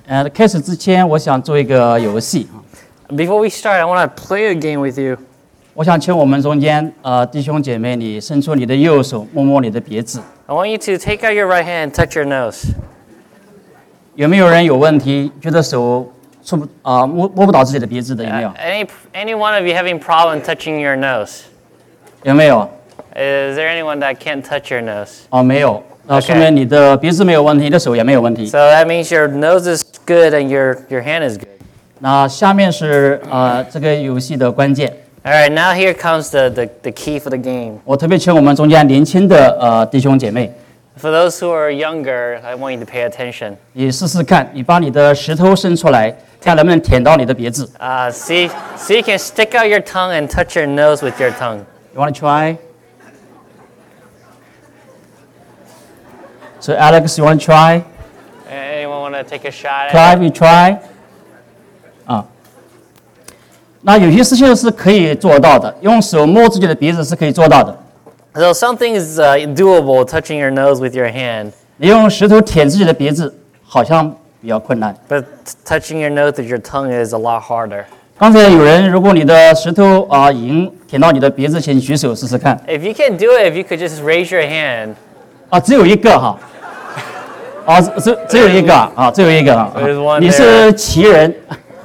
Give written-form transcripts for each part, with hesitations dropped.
开始之前，我想做一个游戏。 Before we start, I want to play a game with you. 我想请我们中间弟兄姐妹，你伸出你的右手，摸摸你的鼻子。 I want you to take out your right hand and touch your nose. 有没有人有问题，觉得手摸不到自己的鼻子的？有没有？ Any one of you having problem touching your nose? 有没有？ Is there anyone that can't touch your nose? 没有。说明你的鼻子没有问题，你的手也没有问题。 So that means your nose is good and your hand is good. 那下面是这个游戏的关键。 All right, now here comes the key for the game. 我特别请我们中间年轻的弟兄姐妹。 For those who are younger, I want you to pay attention. 你试试看，你把你的石头伸出来，看能不能舔到你的鼻子。 See you can stick out your tongue and touch your nose with your tongue. You want to try? So Alex, you want to try? Anyone want to take a shot at Clive, it? you try? 那有些事情是可以做到的，用手摸自己的鼻子是可以做到的。 So something is doable, touching your nose with your hand. 你用石头舔自己的鼻子，好像比较困难。 But touching your nose with your tongue is a lot harder. 刚才有人，如果你的石头已经舔到你的鼻子，请举手试试看。 If you can do it, if you could just raise your hand. 只有一个哈。只有一个只有一个啊。你是奇人。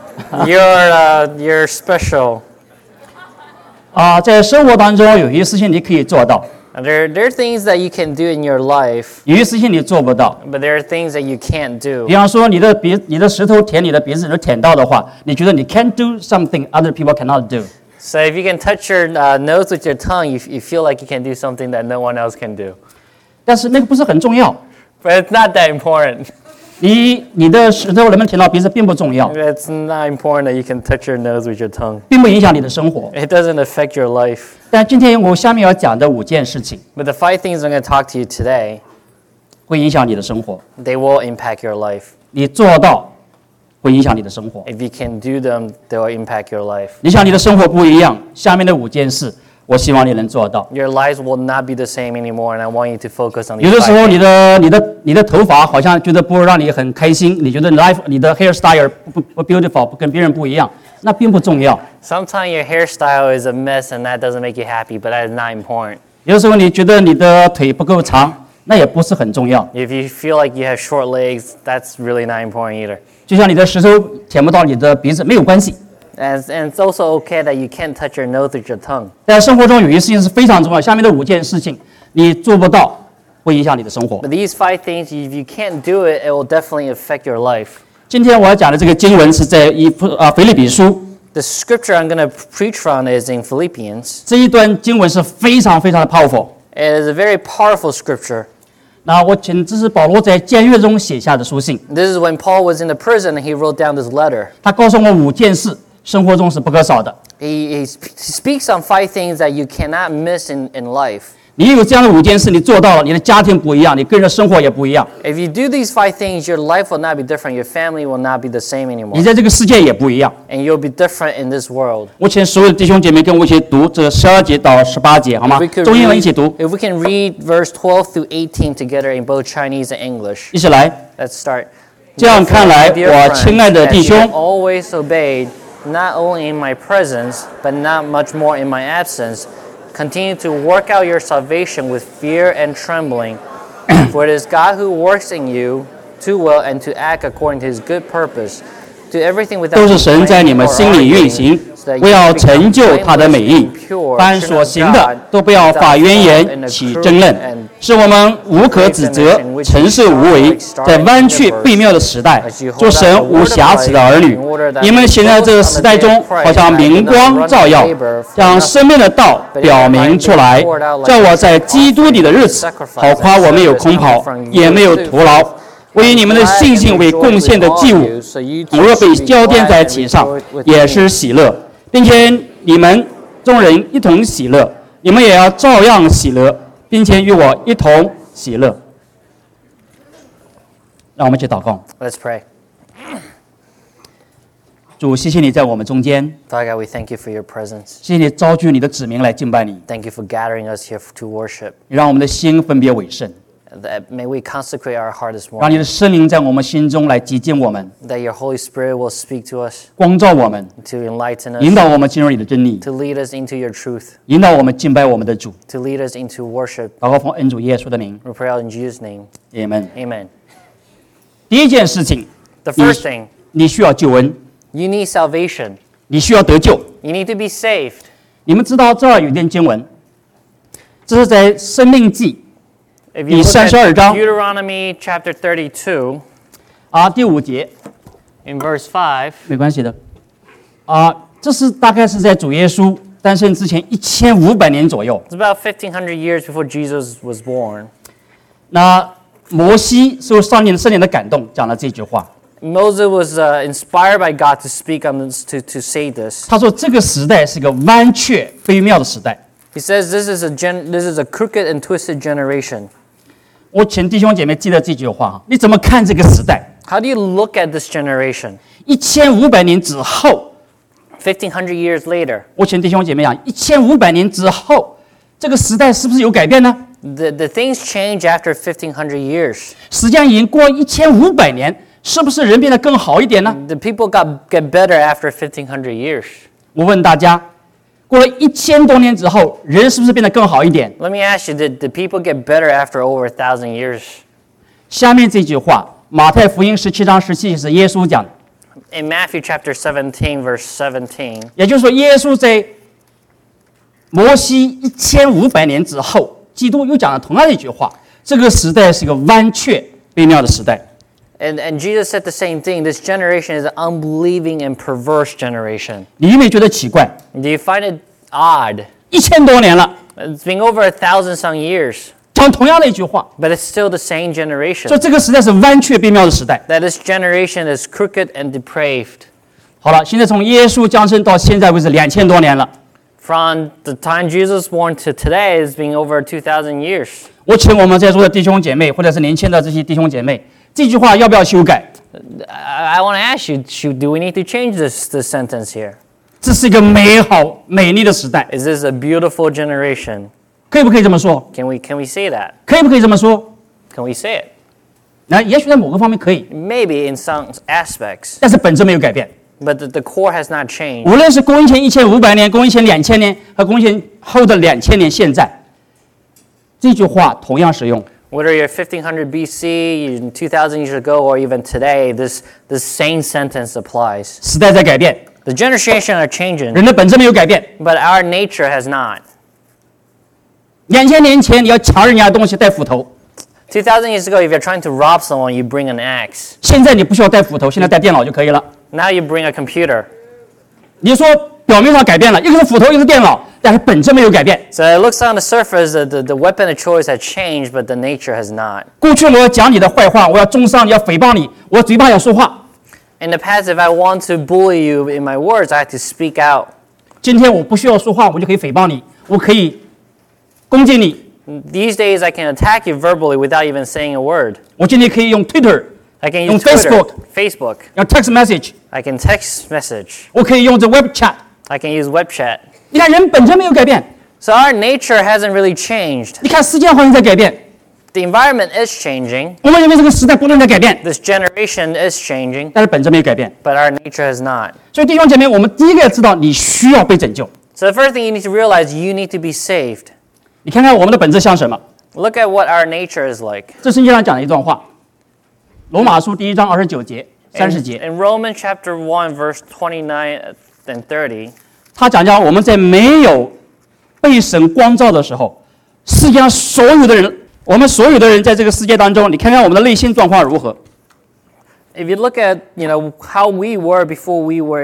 You're special. 在生活当中有些事情你可以做到。 There are things that you can do in your life. 有些事情你做不到。 But there are things that you can't do. 比方说你的石头舔你的鼻子，你舔到的话，你觉得你 can do something other people cannot do. So if you can touch your nose with your tongue, you feel like you can do something that no one else can do. 但是那个不是很重要。 But it's not that important. 你的石头能不能舔到鼻子并不重要。 It's not important that you can touch your nose with your tongue. 并不影响你的生活。 It doesn't affect your life. 但今天我下面要讲的5件事情 But the 5 things I'm going to talk to you today, 会影响你的生活。 they will impact your life. 你做到会影响你的生活。 If you can do them, they will impact your life. 你想你的生活不一样，下面的5件事，我希望你能做到。 Your lives will not be the same anymore, and I want you to focus on these 有的时候 5 你的头发好像觉得不让你很开心，你觉得你的 hairstyle 不 beautiful， 不跟别人不一样，那并不重要。 Sometimes your hairstyle is a mess, and that doesn't make you happy, but that is not important. 有的时候你觉得你的腿不够长，那也不是很重要。 If you feel like you have short legs, that's really not important either. 就像你的石头舔不到你的鼻子没有关系。 And it's also okay that you can't touch your nose with your tongue. 在生活中有些事情是非常重要，下面的5件事情你做不到，会影响你的生活。 But these 5 things, if you can't do it, it will definitely affect your life. 今天我要讲的这个经文是在腓立比书。 The scripture I'm going to preach from is in Philippians. 这一段经文是非常非常的 powerful。 It is a very powerful scripture. 那这是保罗在监狱中写下的书信。 This is when Paul was in the prison and he wrote down this letter. 他告诉我5件事，生活中是不可少的。 He speaks on 5 things that you cannot miss in life. 你有这样的5件事，你做到了，你的家庭不一样，你个人的生活也不一样。 If you do these 5 things, your life will not be different. Your family will not be the same 你 anymore. 在这个世界也不一样。 And you'll be different in this world. 我请所有的弟兄姐妹跟我一起读这12节到18节，好吗？中英文一起读。 If we can read verse 12 through 18 together in both Chinese and English. 一起来。 Let's start. 这样看来，我亲爱的弟兄， always obeyed, not only in my presence, but not much more in my absence. Continue to work out your salvation with fear and trembling, for it is God who works in you to will and to act according to His good purpose. Do everything without 都是神在你们心里运行，为要成就他的美意。凡所行的，都不要发怨言，起争论，使我们无可指责，诚实无为，在弯曲悖谬的时代，做神无瑕疵的儿女。你们现在这个时代中，好像明光照耀，将生命的道表明出来，叫我在基督里的日子，好夸我没有空跑，也没有徒劳。为你们的信心为贡献的祭物，若被浇奠在其上，也是喜乐，并且你们众人一同喜乐，你们也要照样喜乐，并且与我一同喜乐。让我们一起祷告。 Let's pray. 主，谢谢你在我们中间， Father God, we thank you for your presence. 谢谢你召集你的子民来敬拜你， Thank you for gathering us here to worship. 你让我们的心分别为圣。 That may we consecrate our heart this 让你 morning. 的圣灵在我们心中来洁净我们， That your Holy Spirit will speak to us, 光照我们， to enlighten 引 us, 导我们进入你的真理， to lead us into your truth, 引导我们敬拜我们的主。 to lead us into worship. 祷告奉恩主耶稣的名， We pray out in Jesus' name. 阿门。 Amen. 第一件事情， The first thing, 你需要救恩， you need salvation. 你需要得救。 You need to be saved. 你们知道这儿有一段经文，这是在申命记 If you look at 32章 Deuteronomy chapter 32, 第5节， in verse 5, 没关系的。这是大概是在主耶稣诞生之前1500年左右。 it's about 1,500 years before Jesus was born. 那摩西受圣灵的感动，讲了这句话。 Moses was inspired by God to speak on this, to say this. 他说这个时代是个弯曲微妙的时代。 He says this is a crooked and twisted generation. 我请弟兄姐妹记得这句话，你怎么看这个时代？ How do you look at this generation? 1500年之后， 1,500 years later, 我请弟兄姐妹讲，1500年之后，这个时代是不是有改变呢？ the things change after 1,500 years. 时间已经过1500年，是不是人变得更好一点呢？ The people get better after 1,500 years. 我问大家，过了1000多年之后，人是不是变得更好一点？ Let me ask you, did the people get better after over 1,000 years? 下面这句话，马太福音17章17节是耶稣讲的， In Matthew chapter 17, verse 17, 也就是说，耶稣在摩西1500年之后，基督又讲了同样的一句话：这个时代是个弯曲微妙的时代。 and Jesus said the same thing. This generation is an unbelieving and perverse generation. 你有没有觉得奇怪？ Do you find it odd? 1000多年了， It's been over 1,000 some years, 讲同样的一句话， but it's still the same generation. 说这个时代是弯曲微妙的时代。 That this generation is crooked and depraved. 好了，现在从耶稣降生到现在为止2000多年了。 From the time Jesus was born to today, it's been over 2,000 years. 我请我们在座的弟兄姐妹，或者是年轻的这些弟兄姐妹，这句话要不要修改？ I want to ask you, do we need to change this sentence here? 这是一个美好、美丽的时代， Is this a beautiful generation? 可以不可以这么说？ Can we say that? 可以不可以这么说？ Can we say it? 那也许在某个方面可以， Maybe in some aspects, 但是本质没有改变。 but the core has not changed. 无论是公元前1500年、公元前2000年和公元前后的2000年，现在这句话同样适用。 Whether you're 1,500 BC, 2,000 years ago, or even today, this same sentence applies. 时代在改变， The generation are changing, 人的本质没有改变。 but our nature has not. 2000年前你要抢人家的东西带斧头， 2,000 years ago, if you're trying to rob someone, you bring an axe. 现在你不需要带斧头，现在带电脑就可以了。 Now you bring a computer. 你说表面上改变了，一个是斧头，一个是电脑，但是本质没有改变。 So it looks on the surface that the weapon of choice has changed, but the nature has not. 过去我要讲你的坏话，我要中伤你，要诽谤你，我嘴巴要说话。 In the past, if I want to bully you in my words, I have to speak out. 今天我不需要说话，我就可以诽谤你，我可以攻击你。 These days, I can attack you verbally without even saying a word. 我今天可以用 Twitter， I can 用 use Twitter, Facebook. Facebook. 用 text message， I can text message. 我可以用这 web chat。 I can use web chat. 你看人本身没有改变， So our nature hasn't really changed. 你看世界好像在改变， The environment is changing. 我们认为这个时代不断在改变， This generation is changing, 但是本质没有改变。 but our nature has not. 所以弟兄姐妹，我们第一个要知道，你需要被拯救。 So the first thing you need to realize, you need to be saved. 你看看我们的本质像什么？ Look at what our nature is like. 这圣经上讲了一段话，罗马书1章29节、30节， In Romans chapter 1, verse 29 and 30, 他讲我们在没有被神光照的时候，世界上所有的人，我们所有的人在这个世界当中，你看看我们的内心状况如何？ if you look at, how we were before we were,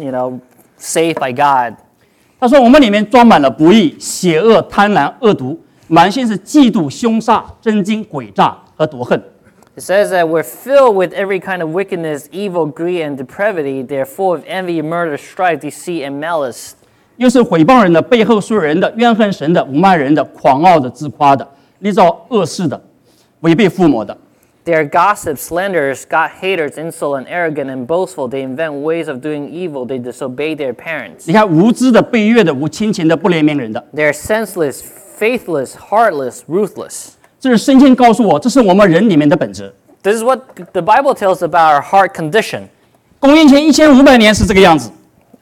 saved by God, 他说我们里面装满了不义、邪恶、贪婪、恶毒，满心是嫉妒、凶杀、争竞、诡诈和夺恨。 it says that we're filled with every kind of wickedness, evil, greed, and depravity. They're full of envy, murder, strife, deceit, and malice. 又是毁谤人的、背后说人的、怨恨神的、侮慢人的、狂傲的、自夸的、立造恶事的、违背父母的。 They are gossips, slanderers, God haters, insolent, arrogant, and boastful. They invent ways of doing evil. They disobey their parents. 你看无知的、卑劣的、无亲情的、不怜悯人的， They are senseless, faithless, heartless, ruthless. 这是圣经告诉我，这是我们人里面的本质。 This is what the Bible tells us about our heart condition. 公元前1500年是这个样子，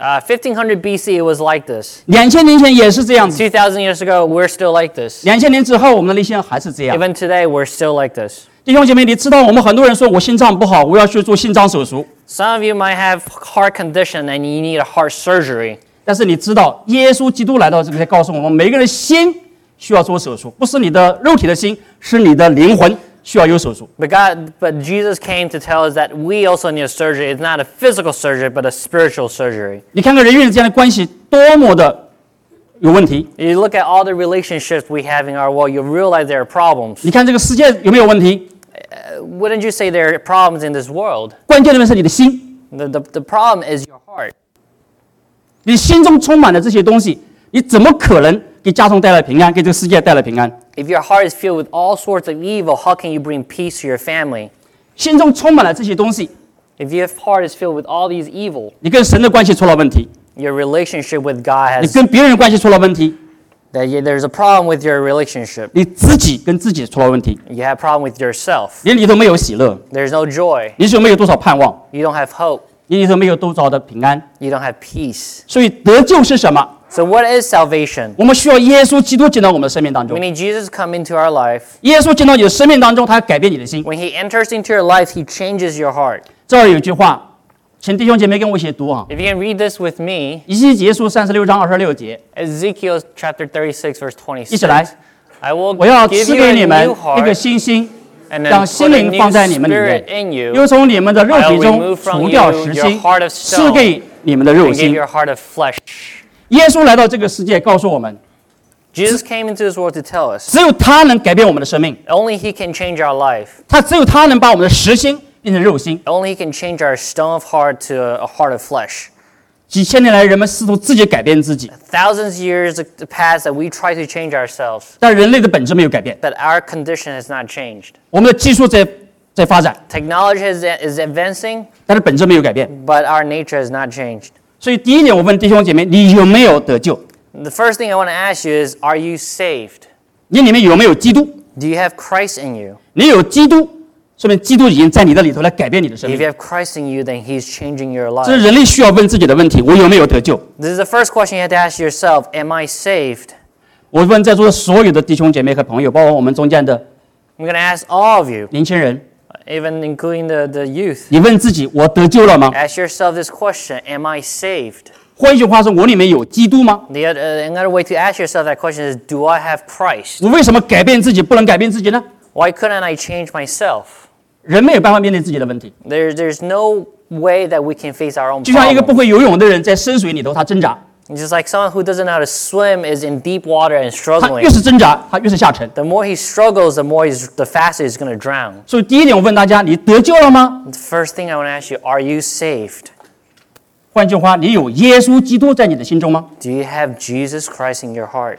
1500 BC, it was like this. 2000年前也是这样子， 2,000 years ago, we're still like this. 2000年之后我们的内心还是这样。 Even today, we're still like this. 弟兄姐妹，你知道我们很多人说我心脏不好，我要去做心脏手术。 Some of you might have heart condition and you need a heart surgery. 但是你知道，耶稣基督来到这个，告诉我们每个人心需要做手术，不是你的肉体的心，是你的灵魂需要有手术。 But Jesus came to tell us that we also need a surgery. It's not a physical surgery, but a spiritual surgery. 你看看人与人之间的关系多么的有问题， You look at all the relationships we have in our world, you realize there are problems. 你看这个世界有没有问题？ Wouldn't you say there are problems in this world? 关键的是你的心， The problem is your heart. 你心中充满了这些东西，你怎么可能给家中带来平安，给这个世界带来平安？ If your heart is filled with all sorts of evil, how can you bring peace to your family? 心中充满了这些东西， If your heart is filled with all these evil, 你跟神的关系出了问题， your relationship with God 你 has 跟别人的关系出了问题， there's a problem with your relationship. 你自己跟自己出了问题， You have a problem with yourself. 你里头没有喜乐， There's no joy. 你里头没有多少盼望， You don't have hope. 你里头没有多少的平安。 You don't have peace. 所以得救是什么？ So what is salvation? 我们需要耶稣基督进到我们的生命当 We 中。 need Jesus to come into our life. 耶稣进到你的生命当中，他要改变你的心。 When he enters into your life, he changes your heart. 这儿有一句话，请弟兄姐妹跟我一起读啊， If you can read this with me, 以西结书36章26节， Ezekiel chapter 36, verse 一起来。 26. I will 我要 give 赐 you 给 a 你们 new 一个 heart 新心， and then 让 put 心 a 灵 new 放在你们里 spirit 面， in you 又从你们的肉 I 体 will 中 remove from 除掉 you 实 your 心， heart of 赐 stone 给你们的肉 and give 心。 your heart of flesh. 耶稣来到这个世界，告诉我们， Jesus came into this world to tell us 只有他能改变我们的生命， only he can change our life. 只有他能把我们的实心变成肉心。 Only he can change our stone of heart to a heart of flesh. 几千年来，人们试图自己改变自己， Thousands of years passed that we try to change ourselves, 但人类的本质没有改变。 but our condition has not changed. 我们的技术在发展， Technology is advancing, 但是本质没有改变。 but our nature has not changed. 所以第一点，我问弟兄姐妹，你有没有得救？ The first thing I want to ask you is, are you saved? 你里面有没有基督？ Do you have Christ in you? 你有基督，说明基督已经在你的里头来改变你的生 If 命 you。have Christ in you, then he's changing your 这是 life. 人类需要问自己的问题：我有没有得救？ This is the first question you have to ask yourself. Am I saved? 我问在座的所有的弟兄姐妹和朋友，包括我们中间的 I'm going to ask all of you, 年轻人， even including the youth. 你问自己：我得救了吗？ Ask yourself this question. Am I saved? 换一句话说，我里面有基督吗？ Another way to ask yourself that question is, do I have Christ? 我为什么改变自己不能改变自己呢？ Why couldn't I change myself? 人没有办法面对自己的问题， There's no way that we can face our own 就像一个不 problems. 会游泳的人在深水里头，他挣扎， Just like someone who doesn't know how to swim is in deep water and 他 struggling. 越是挣扎，他越是下沉。 The more he struggles, the faster he's going to drown. 所以第一点，我问大家：你得救了吗？ The first thing I want to ask you, are you saved? 换句话，你有耶稣基督在你的心中吗？ Do you have Jesus Christ in your heart?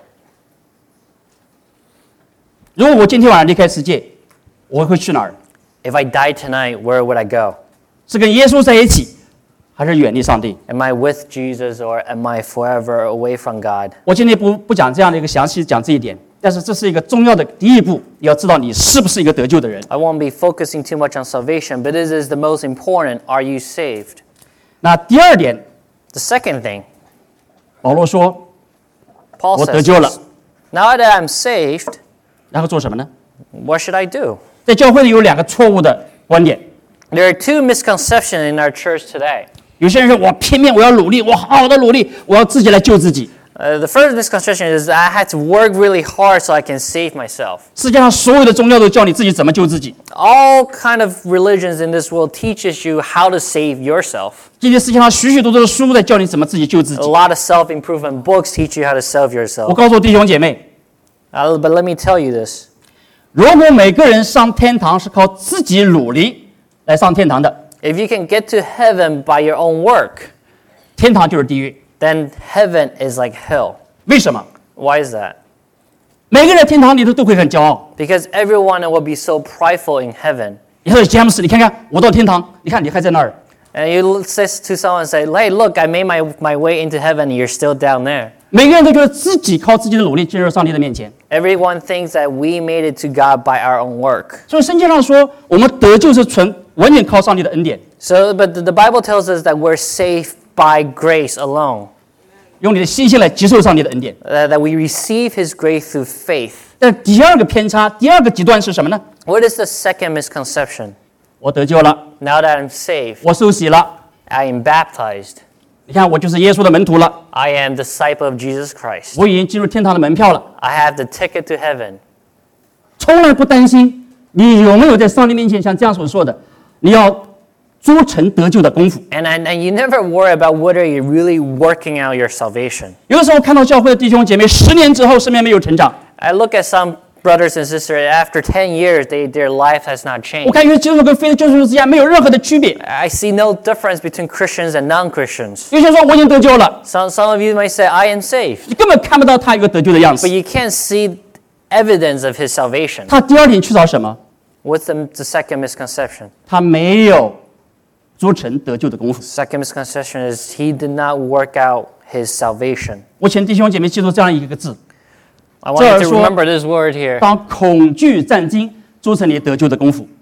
如果我今天晚上离开世界，我会去哪儿？ If I died tonight, where would I go? 是跟耶稣在一起，还是远离上帝？ Am I with Jesus or am I forever away from God? 我今天不讲这样的一个详细讲这一点，但是这是一个重要的第一步，你要知道你是不是一个得救的人。 I won't be focusing too much on salvation, but this is the most important. Are you saved? 那第二点， The second thing, 保罗说， Paul 我 says, 得救了， now that I'm saved, 然后做什么呢？ what should I do? 在教会里有两个错误的观点， There are two misconceptions in our church today. 有些人说我拼命，我要努力，我好好的努力，我要自己来救自己。 The first misconception is I had to work really hard so I can save myself. 世界上所有的宗教都教你自己怎么救自己。 All kind of religions in this world teaches you how to save yourself. 今天世界上许许多多的书在教你怎么自己救自 A 己。 lot of self-improvement books teach you how to save 我 yourself. 告诉弟兄姐妹， But let me tell you this. 如果每个人上天堂是靠自己努力来上天堂的， If you can get to heaven by your own work, 天堂就是地狱。 then heaven is like hell. 为什么？ Why is that? 每个人在天堂里头都会很骄傲。 Because everyone will be so prideful in heaven. 你说詹姆斯，你看看我到天堂，你看你还在那儿。 And you say to someone, say, hey, look, I made my way into heaven and you're still down there. 每个人都觉得自己靠自己的努力进入上帝的面前。 Everyone thinks that we made it to God by our own work. 所以圣经上说，我们得救是完全靠上帝的恩典， So, but the Bible tells us that we're saved by grace alone, 用你的信心来接受上帝的恩典。 that we receive His grace through faith. 但第二个偏差，第二个极端是什么呢？ What is the second misconception? 我得救了， Now that I'm saved, 我受洗了， I am baptized. 你看我就是耶稣的门徒了， I am disciple of Jesus Christ. 我已经进入天堂的门票了， I have the ticket to heaven. 从来不担心你有没有在上帝面前像这样所说的，你要做成得救的功夫。 And you never worry about whether you're really working out your salvation. 有的时候看到教会的弟兄姐妹10年之后生命没有成长， I look at some brothers and sisters, after 10 years, their life has not 我 changed. 感觉基督徒跟非基督徒之间没有任何的区别。 I see no difference between Christians and non-Christians. 有些人说我已经得救了， Some of you might say, I am saved. 你根本看不到他有个得救的样 But 子。 you can't see evidence of his salvation. 他第二点去找什么？ What's the second misconception? 他没有做成得救的功夫。 Second misconception is he did not work out his salvation. 我请弟兄姐妹记住这样一个字： I want you to remember this word here. 当恐惧战惊做成你得救的功夫。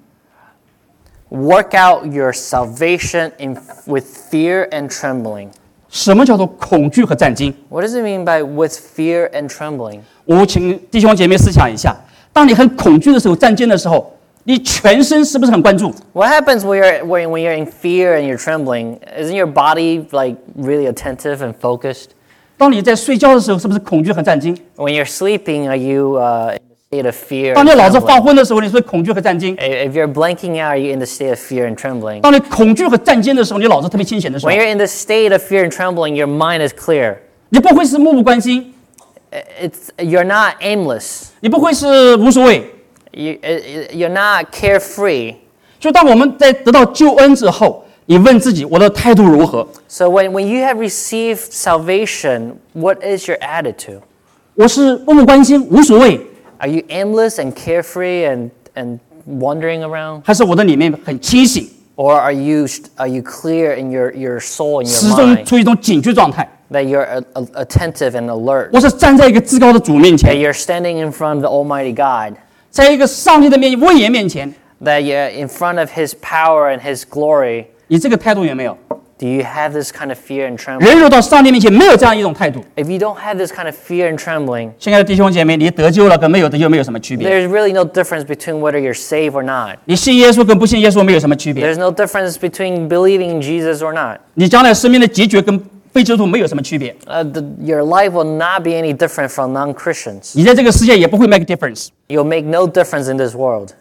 Work out your salvation with fear and trembling. 什么叫做恐惧和战惊？ What does it mean by with fear and trembling? 我请弟兄姐妹思想一下：当你很恐惧的时候、战惊的时候，你全身是不是很关注？ What happens when you're in fear and you're trembling? Isn't your body like really attentive and focused? 当你在睡觉的时候，是不是恐惧和战惊？ When you're sleeping, are you in the state of fear? 当 And 你脑子放 trembling? 昏的时候，你是不是恐惧和战惊？ If you're blanking out, are you in the state of fear and trembling? 当你恐惧和战惊的时候，你脑子特别清醒的时候 When，you're in the state of fear and trembling, your mind is clear. 你不会是漠不关心， You're not aimless. 你不会是无所谓。 You're not carefree. 就当我们在得到救恩之后，你问自己，我的态度如何？ So when you have received salvation, what is your attitude? 我是漠不关心，无所谓， Are you aimless and carefree and wandering around? 还是我的里面很清醒， Or are you clear in your soul, in 始 your 终 mind, 处于一种警觉状态？ that you're attentive and alert, 我是站在一个至高的主面 that 前， you're standing in front of the Almighty God, 在一个上帝的威严面前， that you're in front of His power and His glory? 你这个态度有没有？ Do you have this kind of fear and trembling? 人若到上帝面前没有这样一种态度， If you don't have this kind of fear and trembling, 亲爱的弟兄姐妹，你得救了跟没有得救没有什么区别？ there's really no difference between whether you're saved or not. 你信耶稣跟不信耶稣没有什么区别？ There's no difference between believing in Jesus or not. 你将来生命的结局跟非基督徒没有什么区别？ Your life will not be any different from non-Christians. 你在这个世界也不会 make a difference。 You'll make no difference in this world.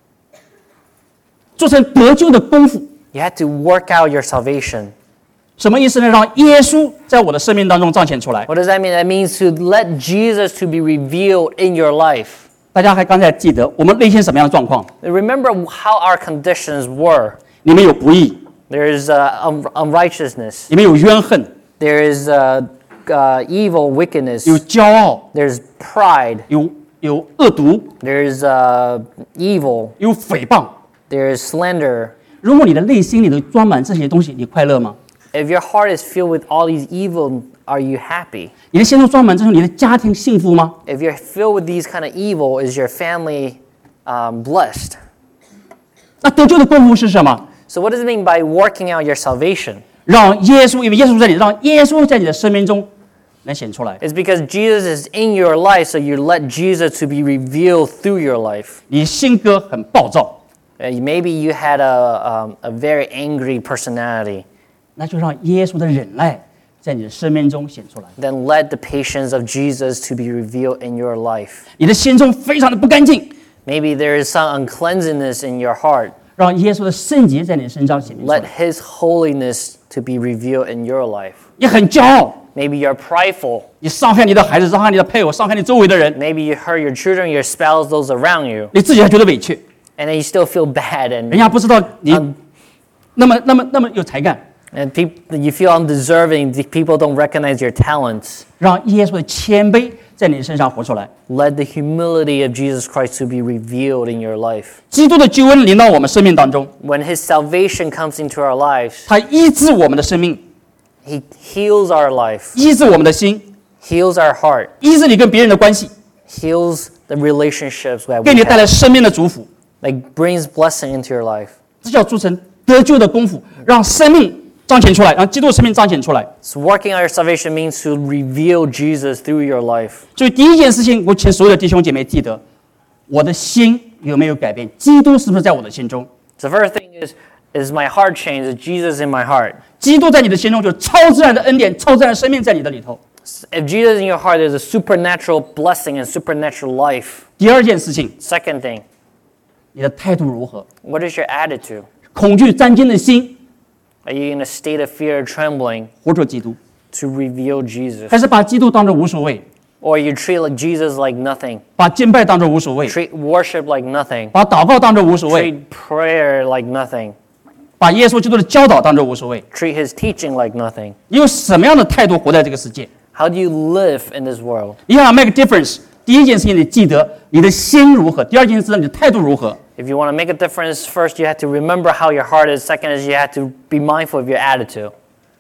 做成得救的功夫， You have to work out your salvation. 什么意思呢？让耶稣在我的生命当中彰显出来。 What does that mean? That means to let Jesus to be revealed in your life. 大家还刚才记得我们内心什么样的状况？ Remember how our conditions were. 你们有不义， There is unrighteousness. 你们有冤恨， There is evil, wickedness. 有骄傲， There's pride. 有恶毒， There's evil. 有诽谤。 There is slander. 如果你的内心里头装满这些东西，你快乐吗？ If your heart is filled with all these evil, are you happy? 你的心中装满这种，你的家庭幸福吗？ If you're filled with these kind of evil, is your family blessed? 那得救的功夫是什么？ So what does it mean by working out your salvation? 让耶稣，因为耶稣在你，让耶稣在你的生命中能显出来。 It's because Jesus is in your life, so you let Jesus to be revealed through your life. 你性格很暴躁， Maybe you had a very angry personality. 那就让耶稣的忍耐在你的生命中显出来。 Then let the patience of Jesus to be revealed in your life. 你的心中非常的不干净， Maybe there is some uncleanness in your heart. 让耶稣的圣洁在你的身上显明出 Let 来。 His holiness to be revealed in your life. 你很骄傲， Maybe you're prideful. 你伤害你的孩子，伤害你的配偶，伤害你周围的人， Maybe you hurt your children, your spouse, those around you. 你自己还觉得委屈， And then you still feel bad 人 and 家不知道你那么有才干。 you feel undeserving. People don't recognize your talents. 让耶稣的谦卑在你身上活出来。 Let the humility of Jesus Christ to be revealed in your life. 基督的救恩临到我们生命当中， When His salvation comes into our lives, 他医治我们的生命， He heals our life, 医治我们的心， heals our heart, 医治你跟别人的关系， heals the relationships that 给 we 你带来 have, 生命的祝福， like brings blessing into your life. 这叫做成得救的功夫，让生命彰显出来，让基督的生命彰显出来。 So working on your salvation means to reveal Jesus through your life. 所以第一件事情，我请所有的弟兄姐妹记得，我的心有没有改变？基督是不是在我的心中？ So the first thing is my heart changed? Is Jesus in my heart? 基督在你的心中，就是超自然的恩典、超自然的生命在你的里头。 If Jesus is in your heart, there's a supernatural blessing and supernatural life. 第二件事情， Second thing, 你的态度如何？ what is your attitude? 恐惧战惊的心， Are you in a state of fear or trembling 活出基督， to reveal Jesus? 还是把基督当作无所谓， Or you treat like Jesus like nothing? 把敬拜当作无所谓， Treat worship like nothing? 把祷告当作无所谓， Treat prayer like nothing? 把耶稣基督的教导当作无所谓？ Treat his teaching like nothing? 你用什么样的态度活在这个世界？ How do you live in this world? 你想 make a difference， 第一件事情你记得你的心如何，第二件事你的态度如何。 If you want to make a difference, first you have to remember how your heart is. Second is you have to be mindful of your attitude.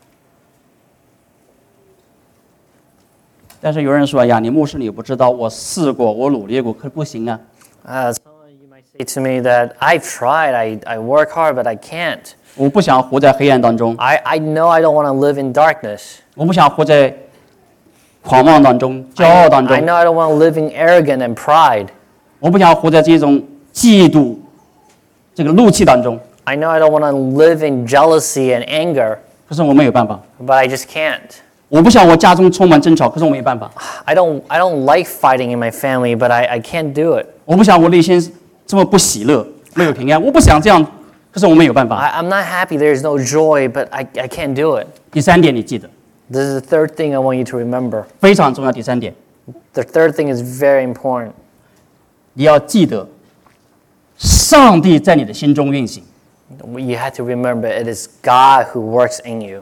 但是有人说：“哎呀，你牧师你不知道，我试过，我努力过，可是不行啊。” Some of you might say to me that I've tried, I work hard, but I can't. 我不想活在黑暗当中， I know I don't want to live in darkness. 我不想活在狂妄当中、骄傲当 I 中， know I don't want to live in arrogance and pride. 我不想活在这种嫉妒、这个怒气当中。 I know I don't want to live in jealousy and anger, 可是我没有办法。 but I just can't. 我不想我家中充满争吵，可是我没办法。 I don't like fighting in my family, but I can't do it. 我不想我内心这么不喜乐，没有平安。我不想这样，可是我没有办法。 I'm not happy, there's no joy, but I can't do it. 第三点，你记得 This is the third thing I want you to remember. 非常重要。第三点， The third thing is very important. 你要记得，上帝在你的心中运行。 You have to remember it is God who works in you.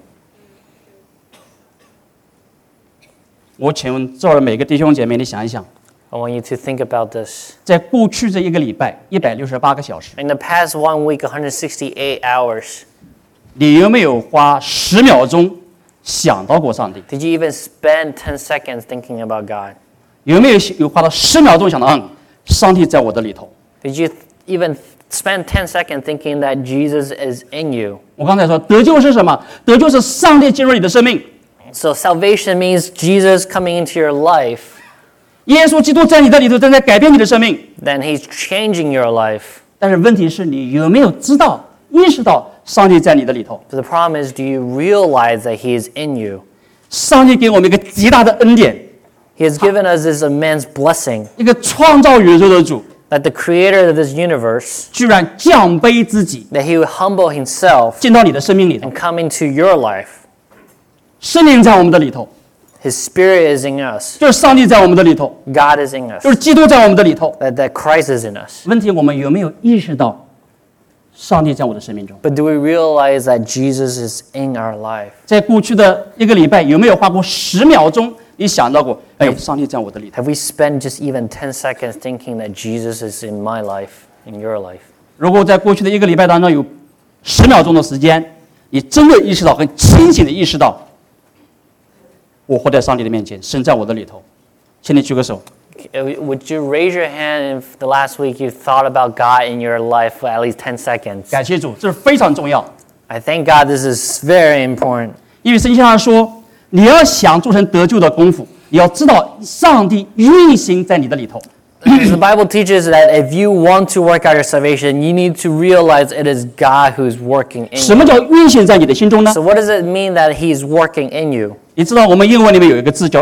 我请问这儿的每个弟兄姐妹，你想一想， I want you to think about this. 在过去这一个礼拜168个小时， In the past 1 week, 168 hours, 你有没有花10秒钟想到过上帝？ did you even spend 10 seconds thinking about God? 有没有花了10秒钟想到，上帝在我的里头？ Did you even spend 10 seconds thinking that Jesus is in you? 我刚才说得救是什么？得救是上帝进入你的生命， So salvation means Jesus coming into your life. 耶稣基督在你的里头正在改变你的生命。 Then he's changing your life. 但是问题是你有没有知道、意识到上帝在你的里头？ But the problem is, do you realize that he is in you? 上帝给我们一个极大的恩典， He has given us this immense blessing 一个创造宇宙的主， that the creator of this universe, 居然降卑自己， that he would humble himself 进到你的生命里头。 and come into your life. 圣灵在我们的里头， His spirit is in us. 就是上帝在我们的里头， God is in us. 就是基督在我们的里头。 That Christ is in us. 问题我们有没有意识到，上帝在我的生命中？ But do we realize that Jesus is in our life? 在过去的一个礼拜，有没有花过10秒钟？你想到过，哎，上帝在我的里头。 Have we spent just even 10 seconds thinking that Jesus is in my life, in your life? 如果在过去的一个礼拜当中有10秒钟的时间，你真的意识到，很清醒的意识到，我活在上帝的面前，神在我的里头，请你举个手。 Would you raise your hand if the last week you thought about God in your life for at least 10 seconds? 感谢主，这是非常重要。 I thank God this is very important. 因为圣经上说，你要想做成得救的功夫，你要知道上帝运行在你的里头。 The Bible teaches that if you want to work out your salvation, you need to realize it is God who's working in 什么 you. 叫运行在你的心中呢？ So what does it mean that He's working in you? 你知道我们英文里面有一个字叫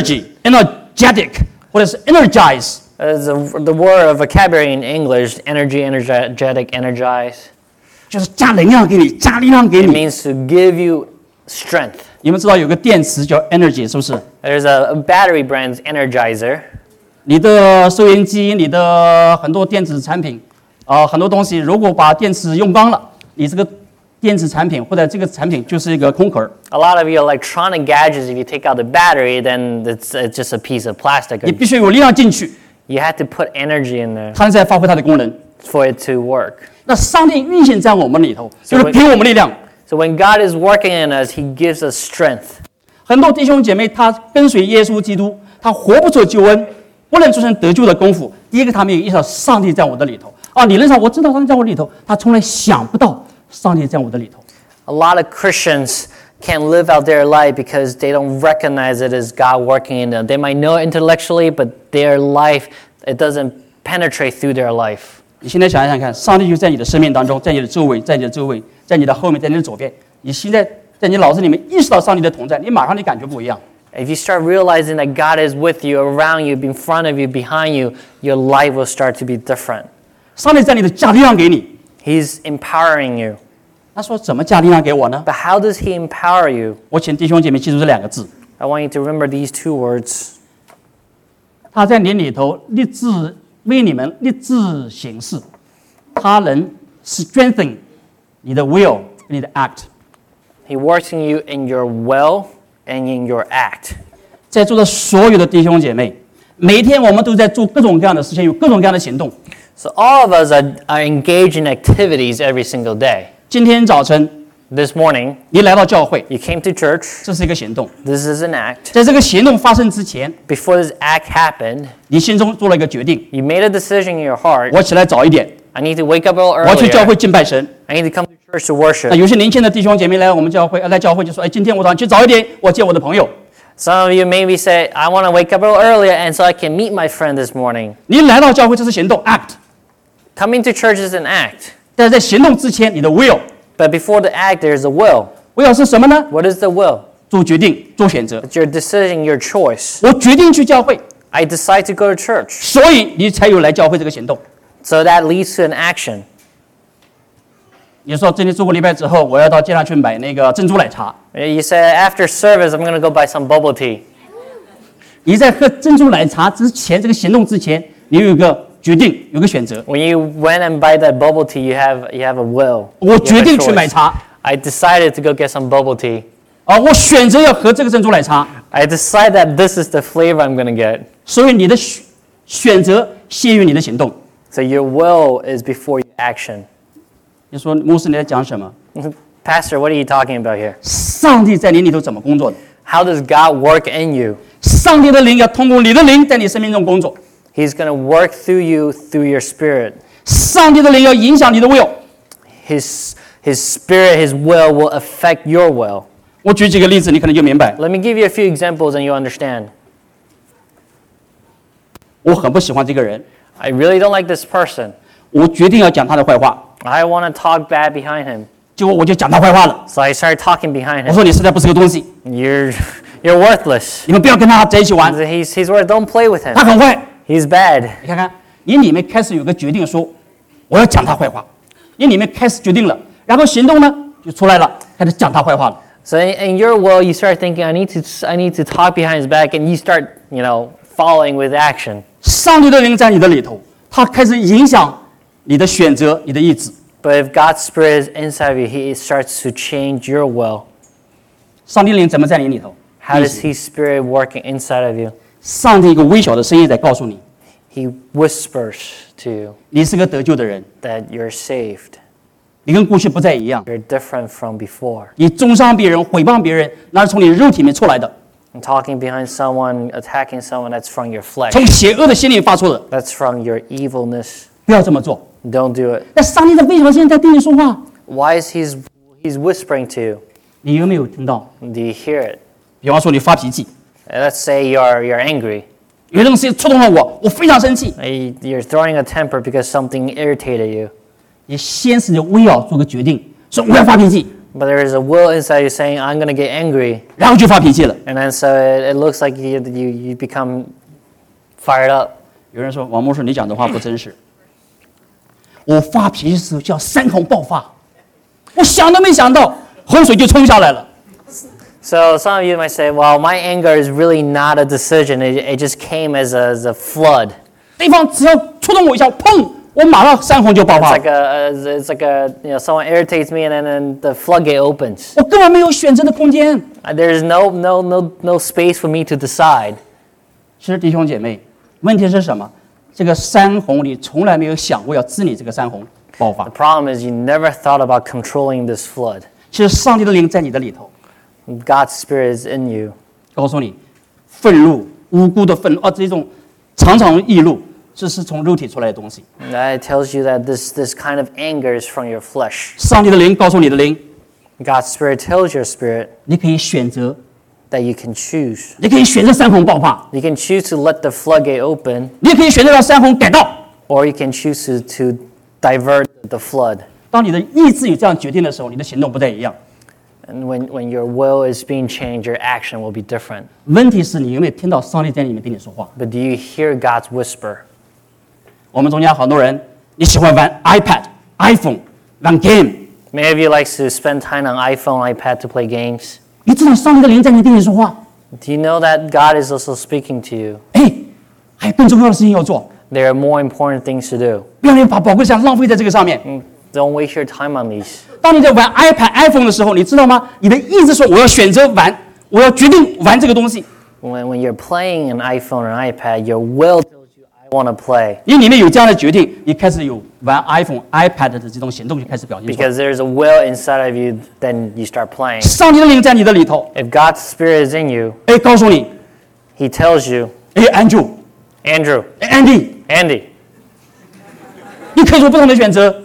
energetic， 或者是 energize， The word of vocabulary in English, energy, energetic, energize. 就是加能量给你，加力量给 It 你。 means to give you strength. 你们知道有个电池叫 energy， 是不是？ There's a battery brand's Energizer. 你的收音机、你的很多电子产品，很多东西，如果把电池用光了，你这个电子产品或者这个产品就是一个空壳。 A lot of your electronic gadgets, if you take out the battery, then it's just a piece of plastic. 你必须有力量进去， You have to put energy in there 它才发挥它的功能。 for it to work. 那上帝运行在我们里头，就是给我们力量。 So when God is working in us, He gives us strength. 很多弟兄姐妹他跟随耶稣基督，他活不出救恩， 不能做成得救的功夫。第一个，他没有意识到上帝在我的里头啊，理论上我知道上帝在我里头，他从来想不到上帝在我的里头。 A lot of Christians can't live out their life because they don't recognize it as God working in them. They might know it intellectually, but their life, it doesn't penetrate through their life. 你现在想一想看，上帝就在你的生命当中，在你的周围，在你的周围，在你的后面，在你的左边。你现在在你脑子里面意识到上帝的同在，你马上你感觉不一样。 If you start realizing that God is with you, around you, in front of you, behind you, your life will start to be different. 上帝在你的加力量给你。 He's empowering you. 他说怎么加力量给我呢？ But how does He empower you? 我请弟兄姐妹记住这两个字。 I want you to remember these two words. 他在你里头立志为你们立志行事，他能 strengthen 你的 will 你的 act。 He works in you in your will and in your act. 在座的所有的弟兄姐妹，每一天我们都在做各种各样的事情，有各种各样的行动。 So all of us are engaged in activities every single day. 今天早晨 This morning, 你来到教会， you came to church. 这是一个行动。 This is an act. 在这个行动发生之前， Before this act happened, 你心中做了一个决定： you made a decision in your heart. 我起来早一点， I need to wake up a little 我要去教会 earlier. 敬拜神。 I need to come to church to 那 worship. 有些年轻的弟兄姐妹来我们教会，来教会就说：“哎，今天我早上去早一点，我见我的朋友。” Some of you maybe say, I want to wake up a little earlier and so I can meet my friend this morning. 你来到教会，这是行动 act。 Coming to church is an act. 但是在行动之前，你的 will But before the act, there's a will. will 是什么呢？ What is the will? 做决定，做选择。 It's your decision, your choice. 我决定去教会， I decide to go to church. 所以你才有来教会这个行动。 So that leads to an action. 你说今天做过礼拜之后，我要到街上去买那个珍珠奶茶。 You say, after service, I'm going to go buy some bubble tea. 你在喝珍珠奶茶之前，这个行动之前，你有一个决定，有个选择。 When you went and buy that bubble tea, you have a will. 我 You 决 have a 定去 choice. 买茶， I decided to go get some bubble tea. 啊，我选择要喝这个珍珠奶茶， I decide that this is the flavor I'm going to get. 所以你的选择先于你的行动。 So your will is before your action. 你说牧师你在讲什么？ Pastor, what are you talking about here? 上帝在你里头怎么工作的？ How does God work in you? 上帝的灵要通过你的灵在你生命中工作， He's going to work through you, through your spirit. 上帝的灵要影响你的 will。 His spirit, His will affect your will. 我举几个例子，你可能就明白。 Let me give you a few examples and you'll understand. 我很不喜欢这个人， I really don't like this person. 我决定要讲他的坏话， I want to talk bad behind him. 结果我就讲他坏话了。 So I started talking behind 我 him. 说你实在不是个东西， You're worthless. 你们不要跟他在一起玩， He's worth. Don't play with 他 him. 很坏。 He's bad. 你看看，你里面开始有个决定说，我要讲他坏话，你里面开始决定了，然后行动呢就出来了，开始讲他坏话了。 So in your will, you start thinking, I need to talk behind his back, and you start, following with action. 上帝的灵在你的里头，他开始影响你的选择，你的意志。 But if God's Spirit is inside of you, He starts to change your will. 上帝的灵怎么在你里头？ How does His Spirit working inside of you? 上帝一个微小的声音在告诉你， He whispers to you 你是个得救的人， that you're saved. 你跟过去不再一样。 You're different from before. 你中伤别人、诽谤别人，那是从你肉体里面出来的， And talking behind someone, attacking someone, that's from your flesh. 从邪恶的心里发出的。 That's from your evilness. 不要这么做。 Don't do it. 但上帝的微小的声音在对你说话， Why is He's whispering to you? 你有没有听到？ Do you hear it? 比方说你发脾气， Let's say you're angry. 有件事情触动了我，我非常生气。 You're throwing a temper because something irritated you. 你先是我要做个决定，说我要发脾气， But there is a will inside you saying, I'm going to get angry. 然后就发脾气了。 And then so it looks like you become fired up. 有人说王牧师你讲的话不真实，我发脾气的时候叫山洪爆发，我想都没想到洪水就冲下来了。 So some of you might say, well, my anger is really not a decision. It just came as a flood. 对方只要触动我一下，砰，我马上山洪就爆 It's 发 like 了， it's like someone irritates me and then the floodgate opens. 我根本没有选择的空间。 There's no space for me to decide. 其实弟兄姐妹，问题是什么？这个山洪你从来没有想过要治理这个山洪爆发 The。problem is you never thought about controlling this flood. 其实上帝的灵在你的里头， God's Spirit is in you. 告诉你，愤怒、无辜的愤怒啊，这种常常易怒，这是从肉体出来的东西。 That tells you that this kind of anger is from your flesh. 上帝的灵告诉你的灵， God's Spirit tells your spirit 你可以选择， that you can choose. 你可以选择山洪爆发， You can choose to let the floodgate open, 你也可以选择让山洪改道。 or you can choose to divert the flood. 当你的意志有这样决定的时候，你的行动不太一样。 And when your will is being changed, your action will be different. 问题是你有没有听到上帝在里面对你说话？ But do you hear God's whisper? 我们中间很多人，你喜欢玩 iPad、iPhone、玩 game， Many of you like to spend time on iPhone, iPad to play games. 你知道上帝的灵在你对你说话？ Do you know that God is also speaking to you? 哎，还有更重要的事情要做， There are more important things to do. 不要你把宝贵的时间浪费在这个上面。 Don't waste your time on these. 当你在玩 iPad、iPhone 的时候，你知道吗？你的意志说我要选择玩，我要决定玩这个东西。 When you're playing an iPhone or an iPad, your will tells you, I want to play. 你里面有这样的决定，你开始有玩 iPhone、iPad 的这种行动就开始表现出来。 Because there's a will inside of you, then you start playing. 上帝的灵在你的里头， If God's Spirit is in you, 哎，告诉你， He tells you, 哎，Andrew， Andrew, 哎，Andy， Andy, 你可以做不同的选择，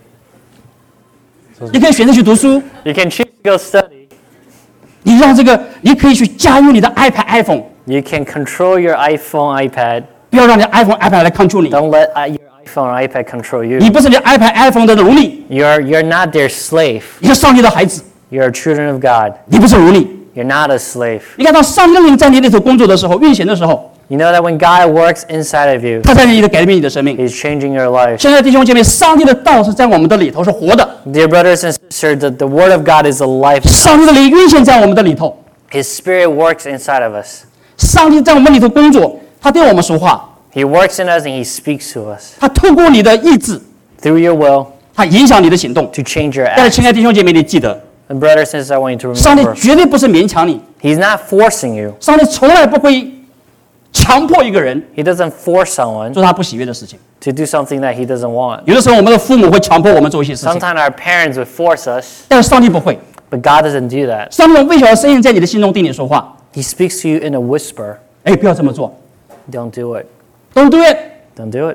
你可以选择去读书， you can choose to go study. 你让这个，你可以去驾驭你的 iPad、iPhone， You can control your iPhone, iPad. 不要让你的 iPhone、iPad 来 control 你。 Don't let your iPhone or iPad control 你 you. 不是你 iPad、iPhone 的奴隶， You're not their slave. 你是上帝的孩子， You're children of God. 你不是奴隶。 You're not a slave. 你看到上帝的灵在你里头工作的时候、运行的时候， You know that when God works inside of you, 他在你的改变你的生命。 He's changing your life. 现在弟兄姐妹，上帝的道是在我们的里头是活的， Dear brothers and sisters, the Word of God is alive. 上帝的灵运行在我们的里头， His Spirit works inside of us. 上帝在我们里头工作，他对我们说话， He works in us and He speaks to us 他透过你的意志， through your will 他影响你的行动。 to change your 但是， acts. 亲爱的弟兄姐妹，你记得， And brothers and sisters, I want you to 上帝 remember, 绝对不是勉强你， He's not forcing you. 上帝从来不会强迫一个人 He doesn't force someone 做他不喜悦的事情。 to do something that He doesn't want. 有的时候，我们的父母会强迫我们做一些事情， Sometimes our parents would force us, 但是上帝不会。 but God doesn't do that. 上帝用微小的声音在你的心中对你说话， He speaks to you in a whisper. 哎，不要这么做 Don't do it. ，Don't do it。 Don't do it.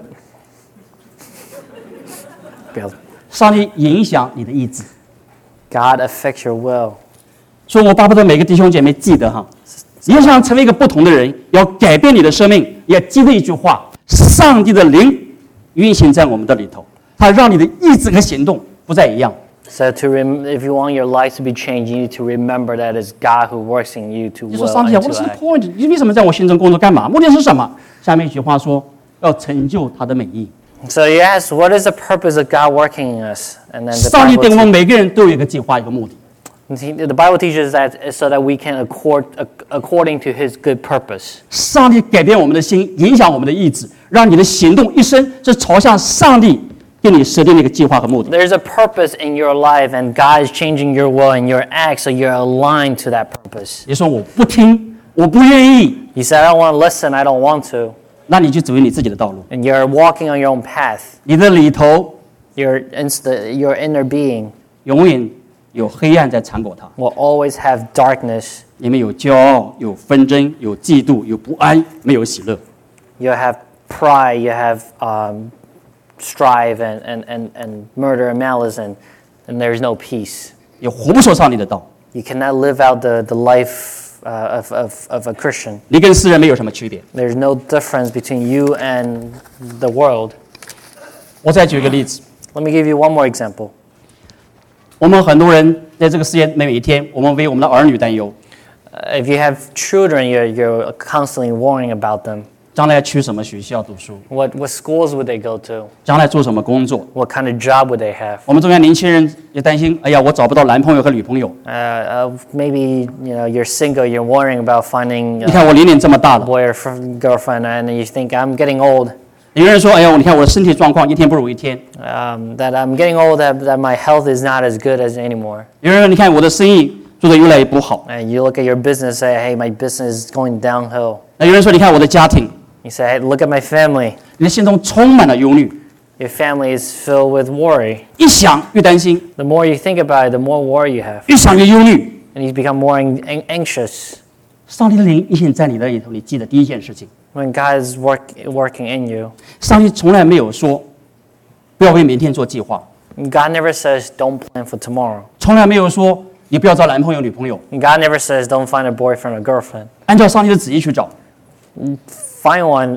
不要。 上帝影响你的意志。 God affects your will. 所以我巴不得每个弟兄姐妹记得哈，你要想成为一个不同的人，要改变你的生命，要记得一句话：上帝的灵运行在我们的里头，它让你的意志和行动不再一样。 So if you want your life to be changed, you need to remember that it's God who works in you to 你说 will 上帝啊 and ，What to is the act. point？你为什么在我心中工作干嘛？目的是什么？下面一句话说，要成就他的美意。 So you ask, what is the purpose of God working in us? And then 上帝对我们每个人都有一个计划，一个目的。 the Bible teaches that so that we can according to His good purpose. 上帝改变我们的心，影响我们的意志，让你的行动一生是朝向上帝给你设定的一个计划和目的。 There's a purpose in your life, and God is changing your will and your acts so you're aligned to that purpose. 你说我不听，我不愿意， You said, I don't want to listen, I don't want to. 那你就走你自己的道路。 And you're walking on your own path. 你的里头 Your inner being 永远有黑暗在缠裹它， will always have darkness. 里面有骄傲，有纷争，有嫉妒，有不安，没有喜乐。 You have pride, you have strife and murder and malice, and there's no peace. 也活不出上帝的道。 You cannot live out the life of a Christian. 你跟世人没有什么区别。 There's no difference between you and the world. 我再举一个例子， Let me give you one more example. 我们很多人在这个世界每一天，我们为我们的儿女担忧， If you have children, you're constantly worrying about them. 将来去什么学校读书， What schools would they go to? 将来做什么工作。 What kind of job would they have? 我们中间年轻人也担心，哎呀，我找不到男朋友和女朋友。 Maybe you're single. You're worrying about finding 你看我年龄这么大了， boyfriend, girlfriend, and you think I'm getting old. 有人说，哎呀，你看我的身体状况一天不如一天。 That I'm getting old. That my health is not as good as anymore. 有人说，你看我的生意做得越来越不好。 And you look at your business, say, "Hey, my business is going downhill." 那有人说，你看我的家庭， You say, "Hey, look at my family." 你的心中充满了忧虑， Your family is filled with worry. 一想越担心， The more you think about it, the more worry you have, 越想越忧虑。 and you become more anxious. 上帝的灵运行在你的里头，你记得第一件事情， When God is working in you. 上帝从来没有说不要为明天做计划， God never says don't plan for tomorrow. 从来没有说你不要找男朋友女朋友， God never says don't find a boyfriend or girlfriend. 按照上帝的旨意去找。 Find one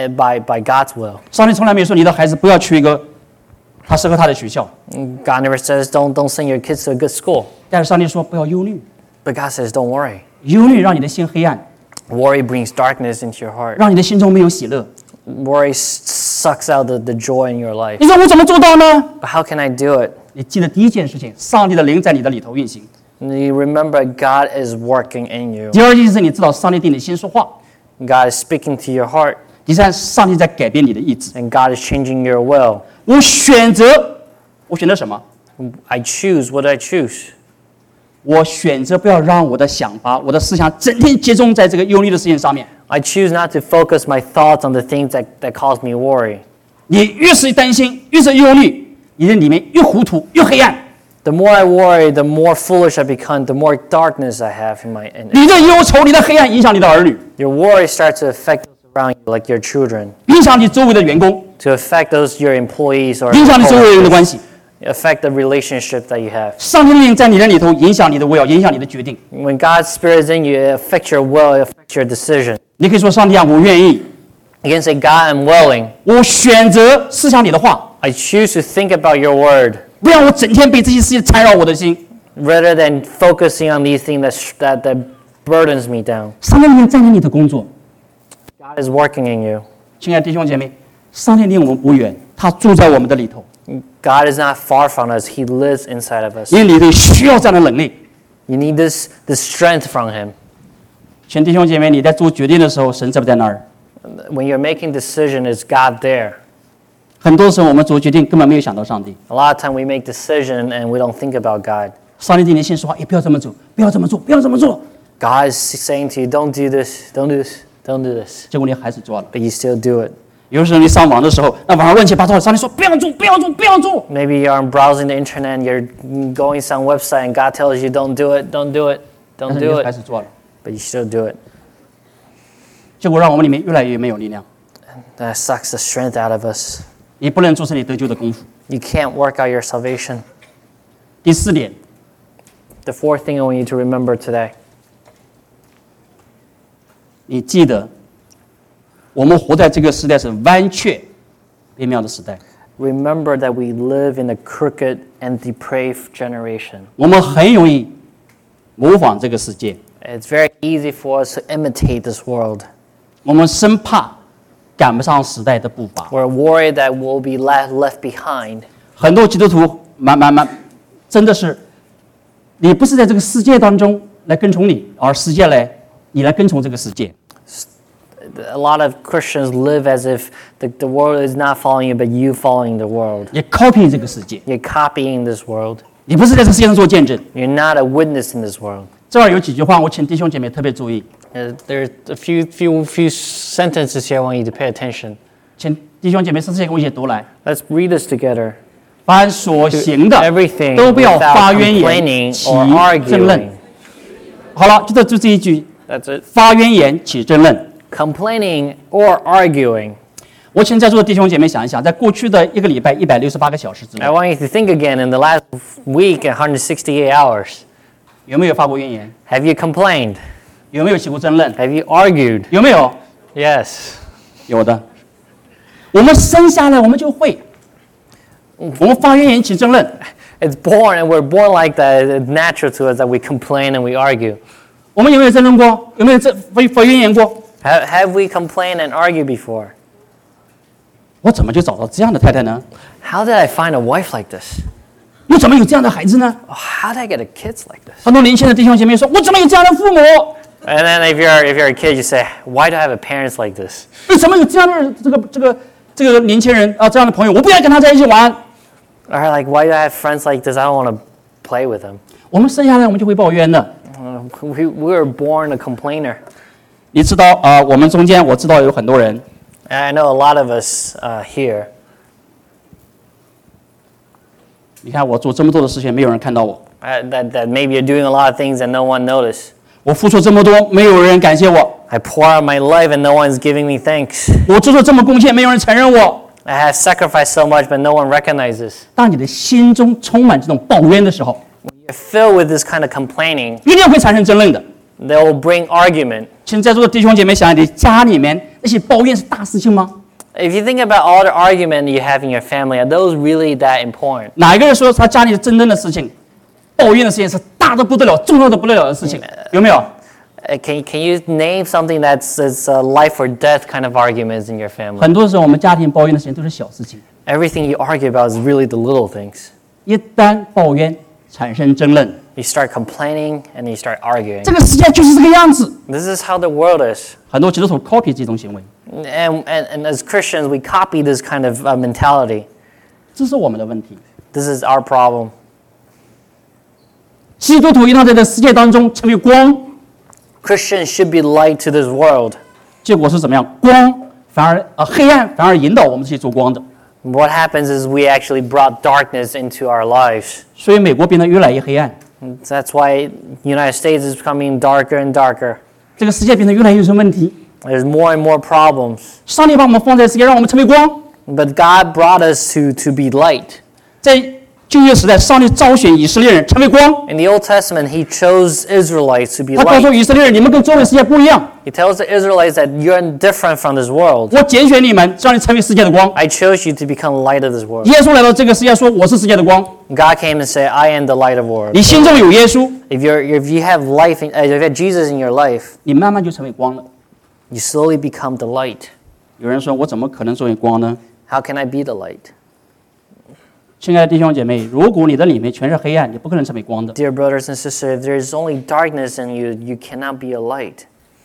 by God's will. 上帝从来没有说你的孩子不要去一个他适合他的学校， God never says don't send your kids to a good school. 但是上帝说不要忧虑， But God says don't worry. 忧虑让你的心黑暗， Worry brings darkness into your heart. 让你的心中没有喜乐。 Worry sucks out the joy in your life. 你说我怎么做到呢？ But how can I do it? 你记得第一件事情，上帝的灵在你的里头运行； You remember God is working in you. 第二件事情，你知道上帝对你的心说话； God is speaking to your heart. 第三，上帝在改变你的意志。 And God is changing your will. 我选择什么？ I choose what I choose. 我选择不要让我的想法、我的思想整天集中在这个忧虑的事情上面。 I choose not to focus my thoughts on the things that cause me worry. 你越是担心，越是忧虑，你的里面越糊涂，越黑暗。 The more I worry, the more foolish I become, the more darkness I have in my. 你的忧愁、你的黑暗影响你的儿女， Your worry starts to affect those around you, like your children, 影响你周围的员工， to affect those your employees or 影响你周围人的关系。 affect the relationship that you have. 上帝的灵在你的里头，影响你的will，影响你的决定。 When God's Spirit is in you, it affects your will, it affects your decision. 你可以说：“上帝啊，我愿意， You can say, God, I'm willing. 我选择思想你的话， I choose to think about your word 不让我整天被这些事情缠绕我的心。 rather than focusing on these things that burdens me down. 上帝的灵在你里头工作， God is working in you. 亲爱的弟兄姐妹，上帝离我们不远，他住在我们的里头， God is not far from us. He lives inside of us. 你里头需要这样的能力。 You need this strength from Him. 请弟兄姐妹，你在做决定的时候，神在不在那儿？ When you're making decision, is God there? 很多时候我们做决定根本没有想到上帝。 A lot of time we make decision and we don't think about God. 上帝对你的心说话，不要这么做，不要这么做，不要这么做。 God is saying to you, don't do this, don't do this, don't do this. 结果你还是做了。 But you still do it. 有时候你上网的时候，那网上乱七八糟的，上帝说不要做，不要做，不要做。 Maybe you're browsing the internet, you're going some website, and God tells you, don't do it, don't do it, 但 don't 是你 do 还 it. 是做了， But you still do it. 结果让我们里面越来越没有力量。 That sucks the strength out of us. 你不能做成你得救的功夫。 You can't work out your salvation. 第四点， The fourth thing I want you to remember today. 你记得，我们活在这个时代是弯曲、变妙的时代。 Remember that we live in a crooked and depraved generation. 我们很容易模仿这个世界， It's very easy for us to imitate this world. 我们生怕赶不上时代的步伐。 We're worried that we'll be left behind. 很多基督徒真的是，你不是在这个世界当中来跟从你，而世界你来跟从这个世界。 A lot of Christians live as if the world is not following you, but you following the world. 你 copy 这个世界， You're copying this world. 你不是在这个世界上做见证。 You're not a witness in this world. 这儿有几句话，我请弟兄姐妹特别注意， There's a few sentences here I want you to pay attention. 请弟兄姐妹，这些跟我一起读来。 Let's read this together. 凡所行的 Everything 都不要 without 发冤言， complaining 起 or 争论 arguing.。 好了，就这一句， That's it. 发冤言起争论。 Complaining or arguing. 我请在座的弟兄姐妹想一想，在过去的一个礼拜168个小时之内 I，want you to think again in the last week, 168 hours. 有没有发过冤言？ Have you complained? 有没有起过争论？ Have you argued? 有没有？ Yes. 有的。我们生下来我们就会，我们发冤言起争论。 It's born, and we're born like that. It's natural to us that we complain and we argue. 我们有没有争论过？有没有发冤言过？ Have we complained and argued before? 我怎么就找到这样的太太呢？ How did I find a wife like this? 我怎么有这样的孩子呢？ Oh, how did I get a kids like this? 很多年轻的弟兄姐妹说：“我怎么有这样的父母？ And then if you're a kid, you say, why do I have a parents like this? 为什么有这样的这个年轻人啊，这样的朋友？我不愿意跟他在一起玩。” Or like, why do I have friends like this? I don't want to play with them. 我们生下来我们就会抱怨的。 We were born a complainer. 你知道我们中间我知道有很多人， And I know a lot of us here. 你看我做这么多的事情，没有人看到我； That maybe you're doing a lot of things and no one noticed. 我付出这么多，没有人感谢我； I pour out my life and no one's giving me thanks. 我做出这么贡献，没有人承认我。 I have sacrificed so much, but no one recognizes. 当你的心中充满这种抱怨的时候， You're filled with this kind of complaining. 一定会产生争论的。 They will bring argument. 请在座的弟兄姐妹想想，你家里面那些抱怨是大事情吗？ If you think about all the argument you have in your family, are those really that important? 哪一个人说他家里争论的事情、抱怨的事情是大的不得了、重要的不得了的事情？有没有？ Can you name something that's life or death kind of arguments in your family? 很多时候我们家庭抱怨的事情都是小事情， Everything you argue about is really the little things. 一旦抱怨产生争论， You start complaining and you start arguing. 这个世界就是这个样子。 This is how the world is. 很多基督徒 copy 这种行为， And as Christians, we copy this kind of mentality. 这是我们的问题。 This is our problem. 基督徒应当在这世界当中成为光， Christians should be light to this world. 结果是怎么样？光反而黑暗反而引导我们去做光的。 What happens is we actually brought darkness into our lives. 所以美国变得越来越黑暗， That's why the United States is becoming darker and darker. 这个世界变得越来越有问题。 There's more and more problems. 上帝把我们放在世界，让我们成为光。 But God brought us to be light. 在旧约时代，上帝招选以色列人成为光。 In the Old Testament, He chose Israelites to be 他告诉 light. 以色列人：“你们跟周围世界不一样， He tells the Israelites that you're different from this world. 我拣选你们，让你成为世界的光。 I chose you to become light of this ” world. 耶稣来到这个世界，说：“我是世界的光。 God came and said, I am the light of the world. 你心中有耶稣， If you have life, if you have Jesus in your life, 你慢慢就成为光了。 you slowly become the light. 有人说：“我怎么可能成为光呢 How can I be the light?” 亲爱的弟兄姐妹，如果你的里面全是黑暗，你不可能成为光的。 Dear brothers and sisters, if there is only darkness in you, you cannot be a light.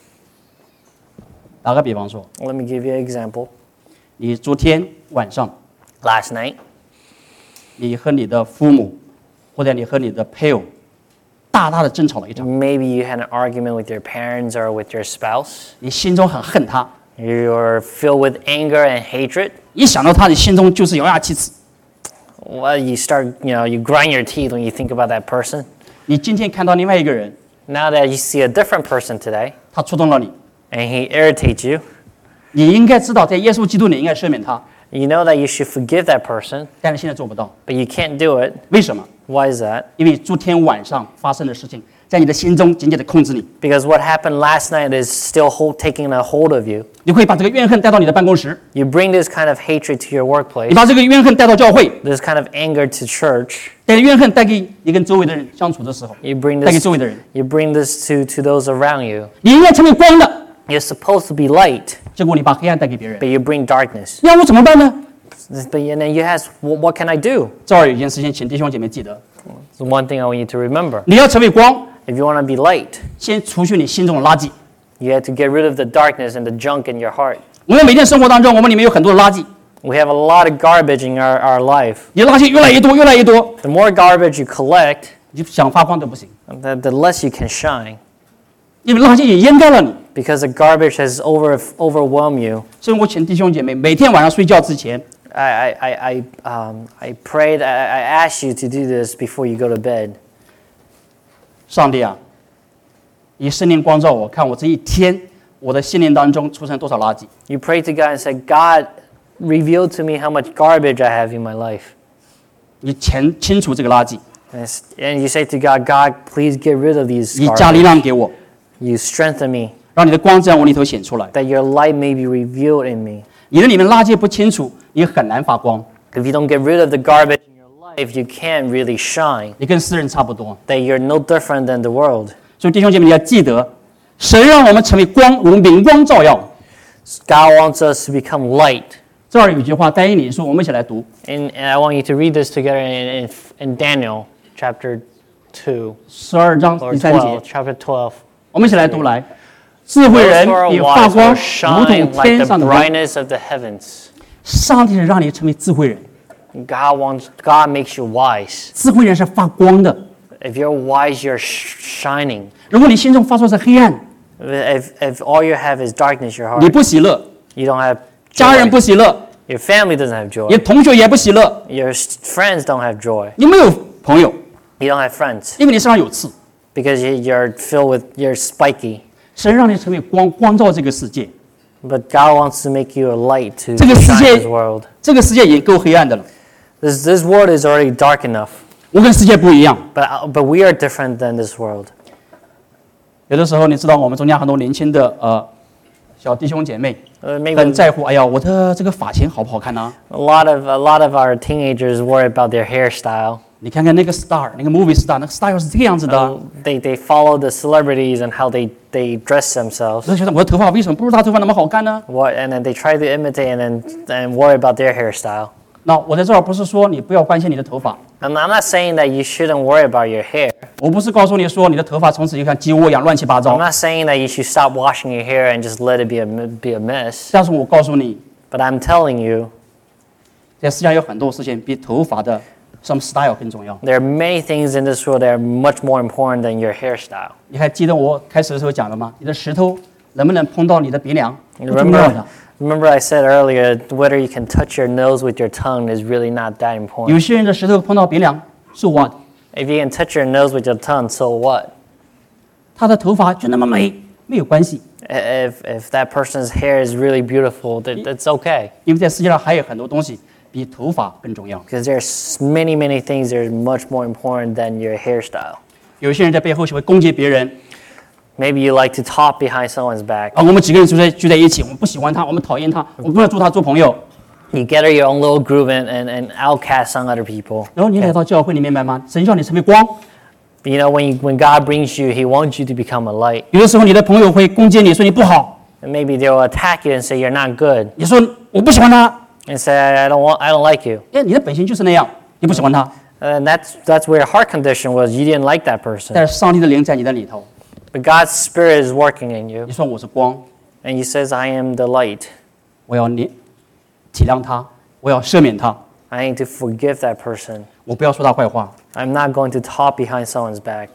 打个比方说， Let me give you an example. 你昨天晚上， Last night, 你和你的父母，或者你和你的配偶，大大的争吵了一场， maybe you had an argument with your parents or with your spouse. 你心中很恨他， You're filled with anger and hatred. 一想到他，你心中就是咬牙切齿。 Well, you grind your teeth when you think about that person. 你今天看到另外一个人， Now that you see a different person today, 他触动了你， and he irritates you, 你应该知道，在耶稣基督里应该赦免他， you know that you should forgive that person, 但是现在做不到， but you can't do it. 为什么？ Why is that? 因为昨天晚上发生的事情，在你的心中紧紧的控制你， Because what happened last night is still taking a hold of you. 你会把这个怨恨带到你的办公室， You bring this kind of hatred to your 你 workplace, 把这个怨恨带到教会， this kind of anger to church. 带怨恨带给你跟周围的人相处的时候， You bring 带给 this, 周围的人， you bring this to those around you. 你应该成为光的， You're supposed to be light, 结果你把黑暗带给别人， but you bring darkness. 那我怎么办呢？ And then you ask, what can I do? 这儿有一件事情，请弟兄姐妹记得， It's one thing I want you to remember. 你要成为光， If you want to be light, 先除去你心中的垃圾。 you have to get rid of the darkness and the junk in your heart. 我们每天生活当中，我们里面有很多的垃圾， We have a lot of garbage in our life. 你的垃圾越来越多，越来越多， The more garbage you collect, 你就想发光都不行， the less you can shine. 因为垃圾也淹盖了你。 Because the garbage has overwhelmed you. 所以我请弟兄姐妹每天晚上睡觉之前， I prayed, I asked you to do this before you go to bed. 上帝啊，以圣灵光照我，看我这一天我的心灵当中出现多少垃圾。 You prayed to God and said, God, reveal to me how much garbage I have in my life. 你清除这个垃圾， And you say to God, God, please get rid of these 你加力 garbage. 量给我， You strengthen me, 让你的光在我里头显出来。 that your light may be revealed in me. 你的里面垃圾不清除，你很难发光。 If you don't get rid of the garbage in your life, you can't really shine. 你跟世人差不多。 That you're no different than the world. 所以弟兄姐妹，你要记得，神让我们成为光，我们明光照耀。 God wants us to become light. 这儿有一句话，但以理书，我们一起来读。 And I want you to read this together in Daniel chapter 2. 12章 Or 第3 12, 节， chapter 12. 我们一起来读来。智慧 Those 人 who are 比发 wise 光 will 如 shine 同 like 天 the 上的光。 brightness of the heavens. 上帝是让你成为智慧人， God makes you wise. 智慧人是发光的。 If you're wise, you're shining. 如果你心中发出是黑暗， If all you have is darkness, your 你 heart, 不喜乐， you don't have 家人 joy. 不喜乐， Your family doesn't have 你 joy. 同学也不喜乐， Your friends don't have joy. 你没有朋友， You don't have friends 因为你身上有刺。 because you're filled with, you're spiky. 神让你成为光，光照这个世界。 But God wants to make you a light to 这个世 shine 界 His world. 这个世界已经够黑暗的了。 This world is already dark enough. 我跟世界不一样。 But we are different than this world. 有的时候，你知道，我们中间很多年轻的小弟兄姐妹 Maybe 很在乎，哎呀，我的这个发型好不好看呢、 a lot of our teenagers worry about their hairstyle. 你看看那个 star， 那个 movie star， 那个 style 是这个样子的。 They follow the celebrities and how they dress themselves. 我就觉得我的头发为什么不如他头发那么好看呢？ And then they try to imitate and worry about their hairstyle. 那我在这儿不是说你不要关心你的头发， I'm not saying that you shouldn't worry about your hair. 我不是告诉你说你的头发从此就像鸡窝一样乱七八 I'm 糟， not saying that you should stop washing your hair and just let it be a mess. 但是我告诉你， But I'm telling you, 在世界上有很多事情比头发的some style 更重要。 there are many things in this world that are much more important than your hairstyle. 你还记得我开始的时候讲了吗？你的石头能不能碰到你的鼻梁，不重要的。 Remember I said earlier, whether you can touch your nose with your tongue is really not that 有 important. 些人的石头碰到鼻梁，so what？ If you can touch your nose with your tongue, so what? 他的头发就那么美，没有关系， If that person's hair is really beautiful, that's okay. 因为在世界上还有很多东西比头发更重要。 Because there's many things that are much more important than your hairstyle. 有些人在背后就会攻击别人， Maybe you like to talk behind someone's back. 我们几个人聚在一起，我们不喜欢他，我们讨厌他，我们不要做他做朋友。 You gather your own little group and outcast on other people. 然后你来到教会，你明白吗？神叫你成为光。 You know, when God brings you, He wants you to become a light. 有的时候你的朋友会攻击你，说你不好， And maybe they'll attack you and say you're not good. 你说我不喜欢他， And say, I don't like you. 你的本性就是那样，你不喜欢他。 And that's where your heart condition was. You didn't like that person. 但是上帝的灵在你的里头， But God's Spirit is working in you. 你说我是光， And He says, I am the light. 我要你体谅他，我要赦免他， I need to forgive that person. 我不要说他坏话。 I'm not going to talk behind someone's back.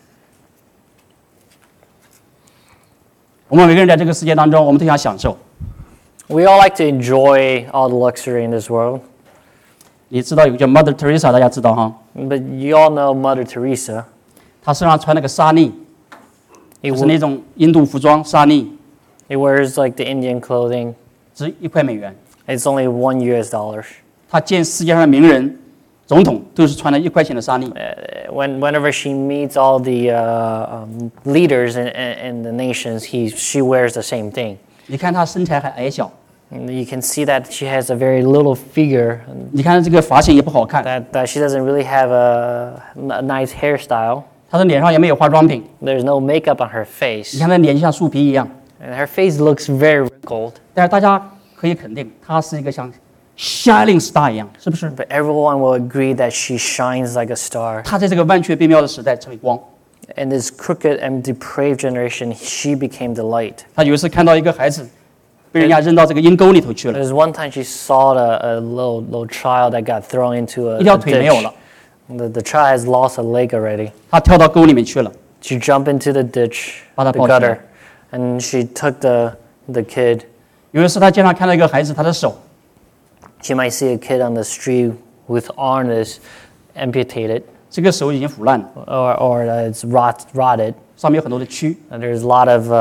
我们每个人在这个世界当中，我们都想享受。 We all like to enjoy all the luxury in this world. 你知道有个叫 Mother Teresa， 大家知道哈？ But you all know Mother Teresa. 她身上穿那个纱丽， He, 就是那种印度服装纱丽， he wears like the Indian clothing. 值$1。 It's only $1. 她见世界上的名人、总统都是穿了$1的纱丽。 Whenever she meets all the leaders in the nations, she wears the same thing. 你看她身材还矮小， And you can see that she has a very little figure, 你看这个发型也不好看， that she doesn't really have a nice hairstyle. 她的脸上也没有化妆品， There's no makeup on her 你 face. 看她脸就像树皮一样。 And her face looks very wrinkled. 但是大家可以肯定，她是一个像 shining star 一样，是不是？ But everyone will agree that she shines like a star. 她在这个万阙悲渺的时代成为光。 In this crooked and depraved generation, she became the light. 她有一次看到一个孩子被人家扔到这个阴沟里头去了， There's one time she saw a little child that got thrown into a 一条腿没有了， ditch. The child has lost a leg already. 她跳到沟里面去了。 She jumped into the ditch, 把他 the 抱起来。 gutter, and she took the kid. 有一次，她经常看到一个孩子，他的手 She might see a kid on the street with arm is amputated 这个手已经腐烂了， or it's rotted. 上面有很多的蛆。 And there's a lot of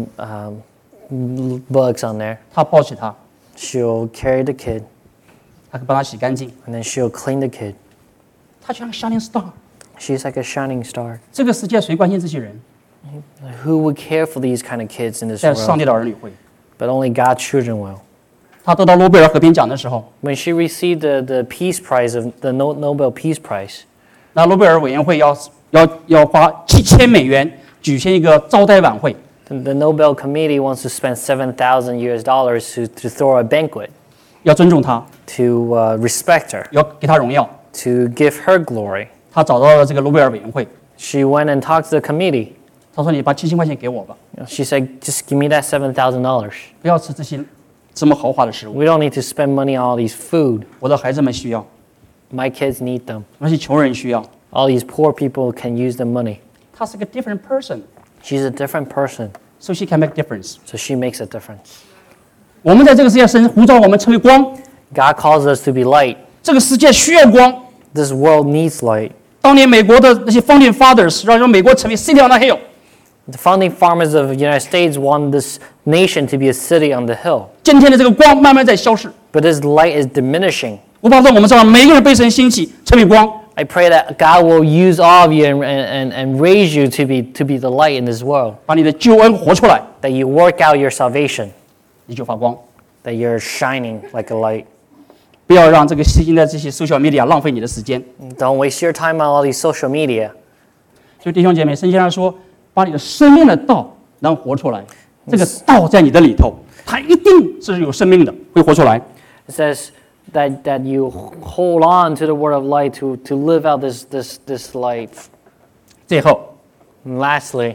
bugs on there. 她抱起他， She'll carry the kid, 她帮他洗干净， and then she'll clean the kid. 她就像 shining star。 She's like a shining star. 这个世界谁关心这些人？ Who would care for these kind of kids in this 在上 world? 帝的儿女会。 But only God's children will. 她得到诺贝尔和平奖的时候， When she received the Peace Prize of the Nobel Peace Prize, 那诺贝尔委员会要花$7000举行一个招待晚会， the Nobel Committee wants to spend $7,000 to throw a banquet 要尊重她， to respect her, 要给她荣耀。 to give her glory. 她找到了这个诺贝尔委员会， She went and talked to the committee. 她说：“你把$7000给我吧， She said, just give me that $7,000. 不要吃这些这么豪华的食物， We don't need to spend money on all these food. 我的孩子们需要， My kids need them. 那些穷人需要。” All these poor people can use the money. 她是个 different person， She's a different person, so she can make difference。 so she makes a difference. 我们在这个世界，神呼召我们成为光， God calls us to be light. 这个世界需要光。 This world needs light. 当年美国的那些 founding fathers 让美国成为 city on a hill， The founding fathers of the United States want this nation to be a city on the hill. 今天的这个光慢慢在消逝， But this light is diminishing. 我保证我们这样每个人被神兴起，成为光。 I pray that God will use all of you and raise you to be the light in this world. 把你的救恩活出来， That you work out your salvation. 你就发光。 That you're shining like a light. 不要让这个现在这些 social media 浪费你的时间。 Don't waste your time on all these social media. 所以弟兄姐妹，圣经上说，把你的生命的道能活出来，这个道在你的里头，它一定是有生命的，会活出来。 It says that you hold on to the word of light to live out this light. 最后， And lastly,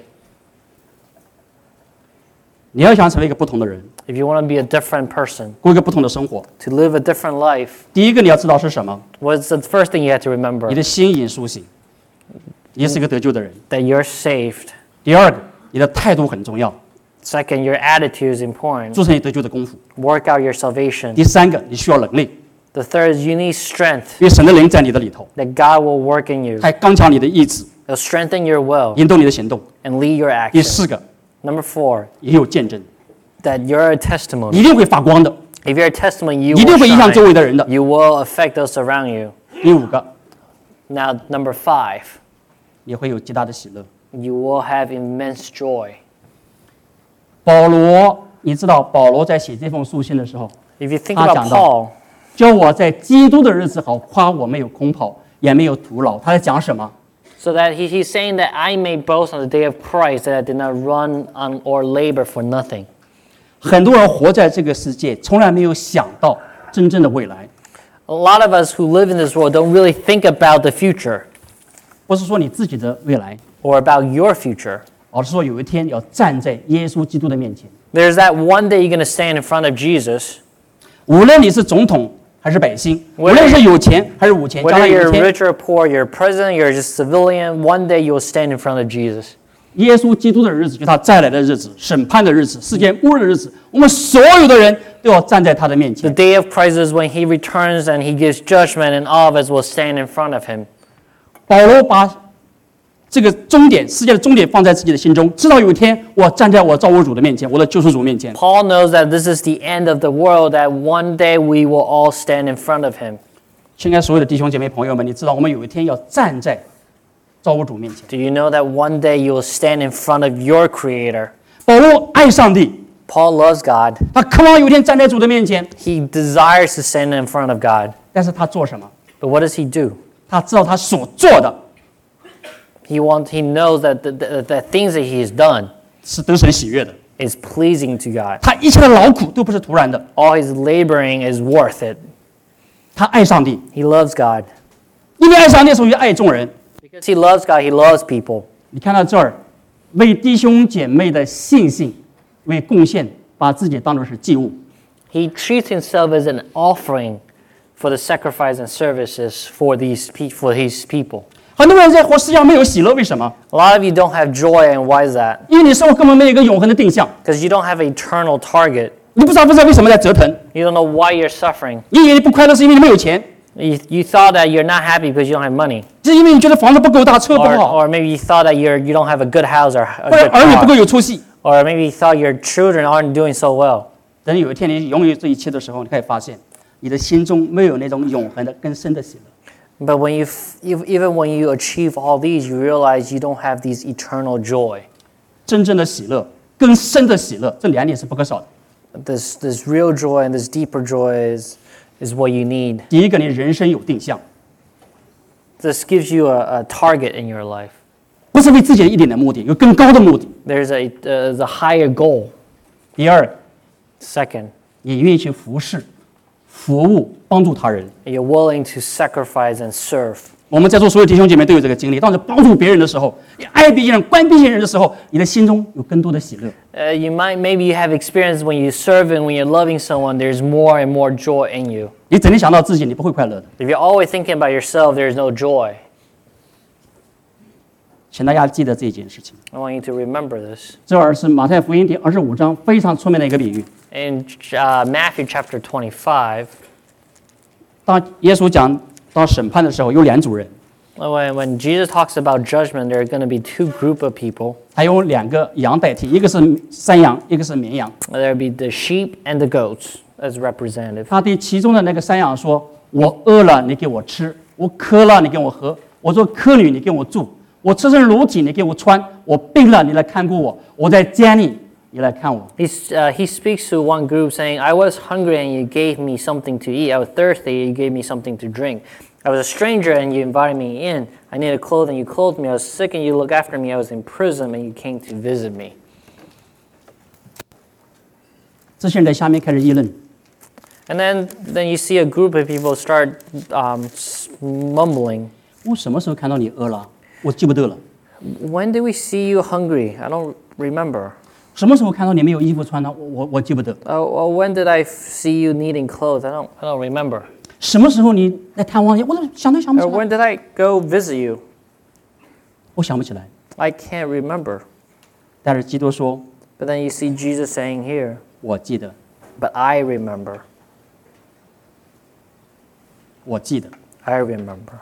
你要想成为一个不同的人， if you want to be a different person, 过一个不同的生活， to live a different life, 第一个你要知道是什么？ what's the first thing you have to remember? 你的心已苏醒，你是一个得救的人。 That you're saved. 第二个，你的态度很重要， Second, your attitude is important. 做成你得救的功夫。 Work out your salvation. 第三个，你需要能力， The third is you need strength. 因为神的灵在你的里头， That God will work in you. 还刚强你的意志， It'll strengthen your will 引动你的行动。 and lead your 第 action. 四个， Number 4, 也有见证， that you're a 你 testimony. 一定会发光的， If you're a testimony, you 一定 will 会影响周 shine. 围的人的。 You will affect those around you. 第五个， Now, number 5, 你会有极大的喜乐。 you will have immense joy. 保罗，你知道保罗在写这封书信的时候， If you think 他 about 讲到 Paul, 叫我在基督的日子好，夸我没有空跑，也没有徒劳。他在讲什么？ so that he's saying that I may boast on the day of Christ, that I did not run on or labor for nothing. 很多人活在这个世界，从来没有想到真正的未来。 A lot of us who live in this world don't really think about the future 不是说你自己的未来， or about your future. 而是说有一天要站在耶稣基督的面前。 There's that one day you're going to stand in front of Jesus. 无论你是总统还是百姓，无论是有钱还是无钱，将 Whether 来有 you're 一天， rich or poor, you're a president, you're just a civilian, one day you'll stand in front of Jesus. 耶稣基督的日子，就他再来的日子，审判的日子，世界末日的日子，我们所有的人都要站在他的面 The 前。 day of Christ is when he returns and he gives judgment, and all of us will stand in front of him. 保罗把这个终点，世界的终点放在自己的心中，直到有一天我站在我造物主的面前，我的救赎主面前。 Paul knows that this is the end of the world, that one day we will all stand in front of him. 亲爱所有的弟兄姐妹朋友们，你知道我们有一天要站在造物主面前。 Do you know that one day you will stand in front of your Creator? 保罗爱上帝， Paul loves God. 他渴望有一天站在主的面前， He desires to stand in front of God. 但是他做什么？ But what does he do? 他知道他所做的 He knows that the things that he has done 是得神喜悦的， is pleasing to God. 他一切的劳苦都不是突然的。 All his laboring is worth it. 他爱上帝， He loves God. 因为爱上帝，所以爱众人。 Because he loves God, he loves people. 你看到这儿，为弟兄姐妹的信心为贡献，把自己当作是祭物。 He treats himself as an offering for the sacrifice and services for his people. 很多人在活世界上没有喜乐，为什么？ A lot of you don't have joy, and why is that? 因为你生活根本没有一个永恒的定向， Because you don't have an eternal target. 你不知道为什么在折腾。 You don't know why you're suffering. 你以为你不快乐是因为你没有钱， You thought that you're not happy because you don't have money. 是因为你觉得房子不够大，车不好， Or maybe you thought that you don't have a good house or a 或者 good 儿女不够 car. 有出息。 Or maybe you thought your children aren't doing so well. 等有一天你拥有这一切的时候，你可以发现，你的心中没有那种永恒的更深的喜乐。 But even when you achieve all these, you realize you don't have these eternal joy. 真正的喜乐、更深的喜乐，这两点是不可少的。 This real joy and this deeper joy is what you need. 第一个，你人生有定向， This gives you a target in your life. 不是为自己的一点的目的，有更高的目的。 There's a higher goal. 第二， Second, 你愿意去服侍、服务、帮助他人。 you're willing to sacrifice and serve. 我们在座所有弟兄姐妹都有这个经历。当你帮助别人的时候，你爱别人、关别人的时候，你的心中有更多的喜乐。 Maybe you have experience when you serve and when you're loving someone, there's more and more joy in you. 你整天想到自己，你不会快乐的。 If you're always thinking about yourself, there's no joy. 请大家记得这一件事情。 I want you to remember this. 这儿是马太福音第25章非常出名的一个比喻。 In Matthew chapter 25, 当耶稣讲到审判的时候，有两组人， When Jesus talks about judgment, there are going to be two group of people. 他用2个羊代替，一个是山羊，一个是绵羊。 There will be the sheep and the goats as representative. 他对其中的那个山羊说：“我饿了，你给我吃；我渴了，你给我喝；我做客旅，你给我住；我赤身裸体，你给我穿；我病了，你来看顾我；我在监里，你来看我。” He speaks to one group saying, I was hungry and you gave me something to eat. I was thirsty and you gave me something to drink. I was a stranger and you invited me in. I needed clothing, you clothed me. I was sick and you looked after me. I was in prison and you came to visit me. 这些人在下面开始议论。 And then you see a group of people start mumbling. 我什么时候看到你饿了？我记不得了。 When did we see you hungry? I don't remember. 什么时候看到你没有衣服穿呢？我记不得。 When did I see you needing clothes? I don't remember. 什么时候你来探望你？我想都想不起 Or 来。 when did I go visit you? 我想不起来。 I can't remember. 但是基督说 But then you see Jesus saying here, 我记得， but I remember. 我记得。 I remember.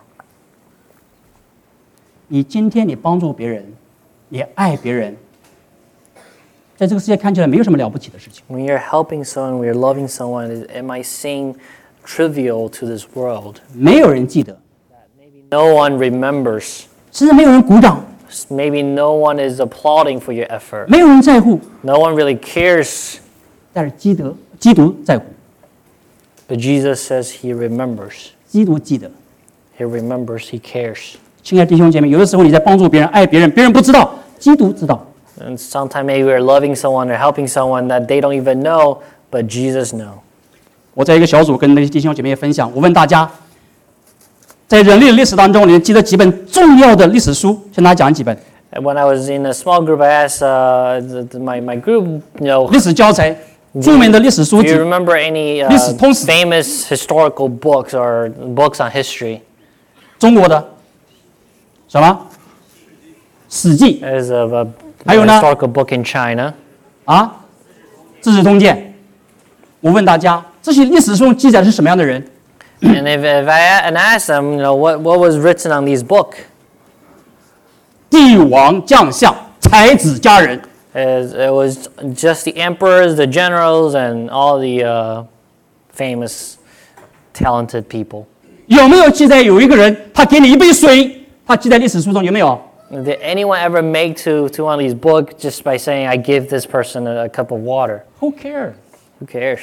你今天你帮助别人，你爱别人，在这个世界看起来没有什么了不起的事情。 When you're helping someone, when you're loving someone, it might seem trivial to this world. 没有人记得， No one remembers. 甚至没有人鼓掌， Maybe no one is applauding for your effort. 没有人在乎。 No one really cares. 但是基督在乎， But Jesus says he remembers. 基督记得。 He remembers, he cares. 亲爱的弟兄姐妹，有的时候你在帮助别人、爱别人，别人不知道，基督知道。 And sometimes maybe we're loving someone or helping someone that they don't even know, but Jesus knows. 我在一个小组跟那些弟兄姐妹分享，我问大家，在人类的历史当中，你记得几本重要的历史书？向大家讲几本 And when I was in a small group, I asked my group, 历史教材、著名的历史书 do 籍 you。remember any 历史通史 famous historical books or books on history? 中国的什么《史记》 There's a 还有呢 historical book in China. 啊，《资治通鉴》。我问大家，这些历史书记载的是什么样的人？ And if I asked them, what was written on these books? 帝王将相、才子佳人。 It was just the emperors, the generals, and all the famous, talented people. 有没有记载有一个人，他给你一杯水？他记在历史书中有没有？ Did anyone ever make to one of these books just by saying, I give this person a cup of water? Who cares? Who cares?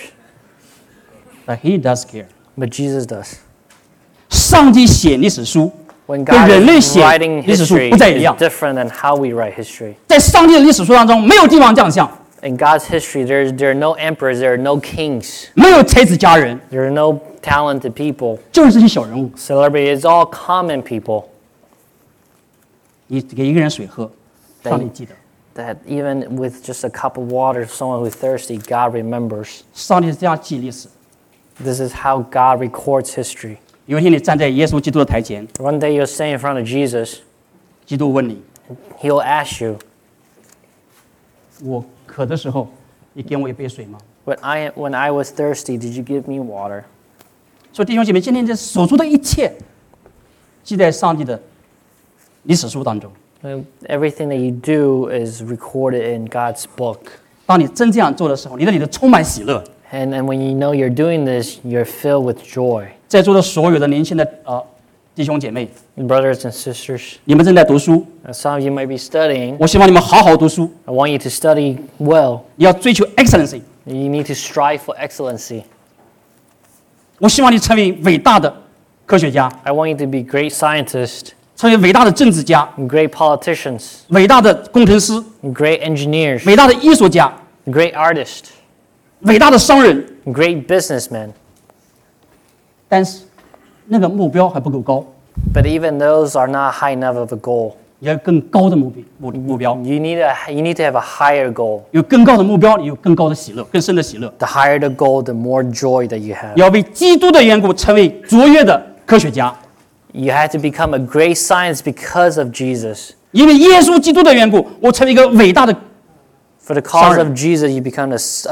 But he does care. But Jesus does. 上帝写历史书， When 跟 God 人类 is 写 writing 历史书 history 不再一 is 样。 different than how we write history. 在上帝的历史书当中，没有帝王将相， In God's history, there are no emperors, there are no kings, 没有才子佳人， there are no talented people. 就是这些小人物。 Celebrity is all common people 你给一个人水喝，上帝记得。 that even with just a cup of water, someone who's thirsty, God remembers. 上帝是这样记历史。 This is how God records history. 有一天你站在耶稣基督的台前， One day you'll stand in front of Jesus, 基督问你： he'll ask you, 我渴的时候，你给我一杯水吗？ when I was thirsty, did you give me water? 所以弟兄姐妹，今天这所做的一切，记在上帝的历史书当中。 Everything that you do is recorded in God's book. 当你真这样做的时候，你的里头充满喜乐。 And when you know you're doing this, you're filled with joy. 在座的所有的年轻的弟兄姐妹， Brothers and sisters, 你们正在读书， some of you might be studying. 我希望你们好好读书， I want you to study well. 你要追求 excellency。 You need to strive for excellency. 我希望你成为伟大的科学家， I want you to be great scientists, 成为伟大的政治家， great politicians, 伟大的工程师， great engineers, 伟大的艺术家， great artists, 伟大的商人。 great businessmen. 但是那个目标还不够高， But even those are not high enough of a goal. 你要有更高的目标， You need to have a higher goal. 有更高的目标，你有更高的喜乐，更深的喜乐。 The higher the goal, the more joy that you have. 要为基督的缘故成为卓越的科学家， You have to become a great science because of Jesus. 因为耶稣基督的缘故，我成为一个伟大的。 For the cause Sorry. of Jesus, you become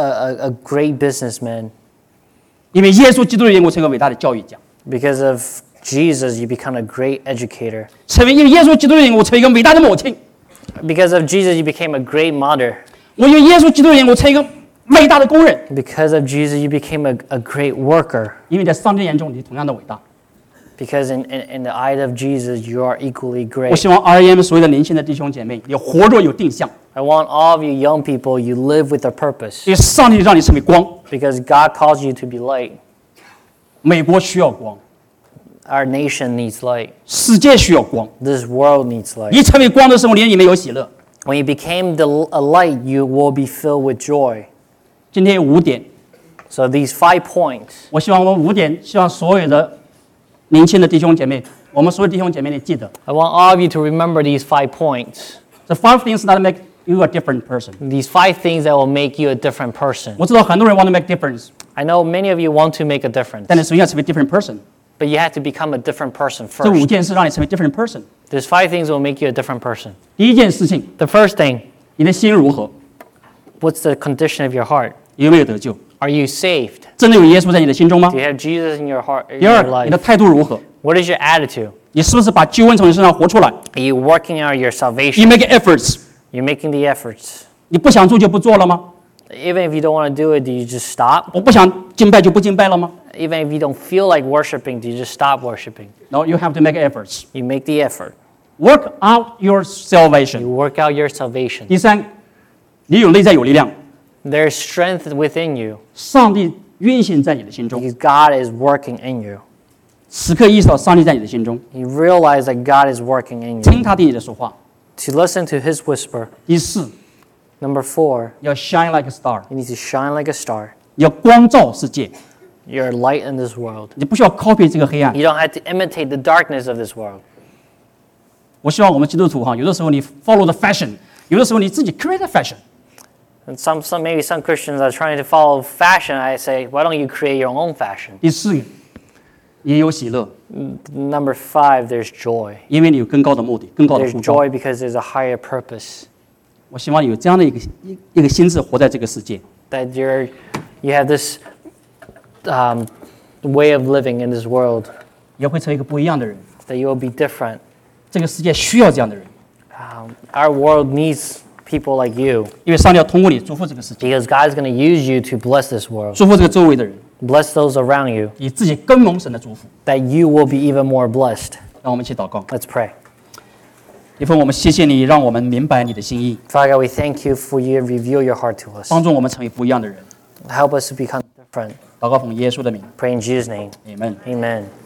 a great businessman. 因为耶稣基督的缘故，成为伟大的教育家。 Because of Jesus, you become a great educator. 成为因为耶稣基督的缘故，我成为一个伟大的母亲。 Because of Jesus, you became a great mother. 我因为耶稣基督的缘故，我成为一个伟大的工人。 Because of Jesus, you became a great worker. 因为在上帝眼中，你同样的伟大。 Because in the eye of Jesus, you are equally 我 great. 希望 RAM 所有的年轻的弟兄姐妹，你活着有定向， I want all of you young people, you live with a purpose. 因为上帝让你成为光。 Because God calls you to be light. 美国需要光， Our nation needs light. 世界需要光。 This world needs light. 你成为光的时候，你里面有喜乐。 When you became a light, you will be filled with joy. 今天有5点， So these 5 points, 我希望我们5点，希望所有的年轻的弟兄姐妹，我们所有弟兄姐妹，你记得 I want all of you to remember these 5 points. the 5 things that make you a different person。 These 5 things that will make you a different person. 我知道很多人 want to make difference， I know many of you want to make a difference, 但你首先要成为 different person。 but you have to become a different person 这5 first. 件事让你成为 different person。 There's 5 things that will make you a different person. 第一件事情， The first thing, 你的心如何？ what's the condition of your heart? 有没有得救？ Are you saved? 真的有耶稣在你的心中吗 Do？you have Jesus in your heart, in 第 your 二，你的 life? 态度如何？ What is your attitude? 你是不是把救恩从你身上活出来 Are you working out your ？You salvation? make efforts。 You're making the efforts. 你不想做就不做了吗？ Even if you don't want to do it, do you just stop? 我不想敬拜就不敬拜了吗 Even if you don't feel like worshiping, do you just stop worshiping? ？No, you have to make efforts. You make the effort. Work out your You salvation。 work out your salvation. 第三，你有内在有力量， There's strength within you 上帝运行在你的心中， because God is working in you. 时刻意识到上帝在你的心中， You realize that God is working in you. 听他对你的说话。 To listen to His whisper. 第四， Number 4, 要 shine like a star， you need to shine like a star. 要光照世界， You're a light in this world. 你不需要 copy 这个黑暗。 You don't have to imitate the darkness of this world. 我希望我们基督徒哈，有的时候你 follow the fashion，有的时候你自己 create a fashion。 And maybe some Christians are trying to follow fashion. I say, why don't you create your own fashion? 第四个，也有喜乐， Number 5, there's joy. 因为你有更高的目的，更高的 There's 呼召。 joy because there's a higher purpose. 我希望你有这样的一个心智活在这个世界。 That you have this way of living in this world. 也会成为一个不一样的人。 That you will be different. 这个世界需要这样的人， Our world needs people like you 因为上帝要通过你祝福这个世界， because God's going to use you to bless this world. 祝福这个周围的人， Bless those around you. 以自己更蒙神的祝福。 That you will be even more blessed. 让我们一起祷告。 Let's pray. 耶和华，我们谢谢你，让我们明白你的心意， Father God, we thank you for you to reveal your heart to us. 帮助我们成为不一样的人。 Help us to become different. 祷告奉耶稣的名 Pray in Jesus' name. ，Amen。 Amen.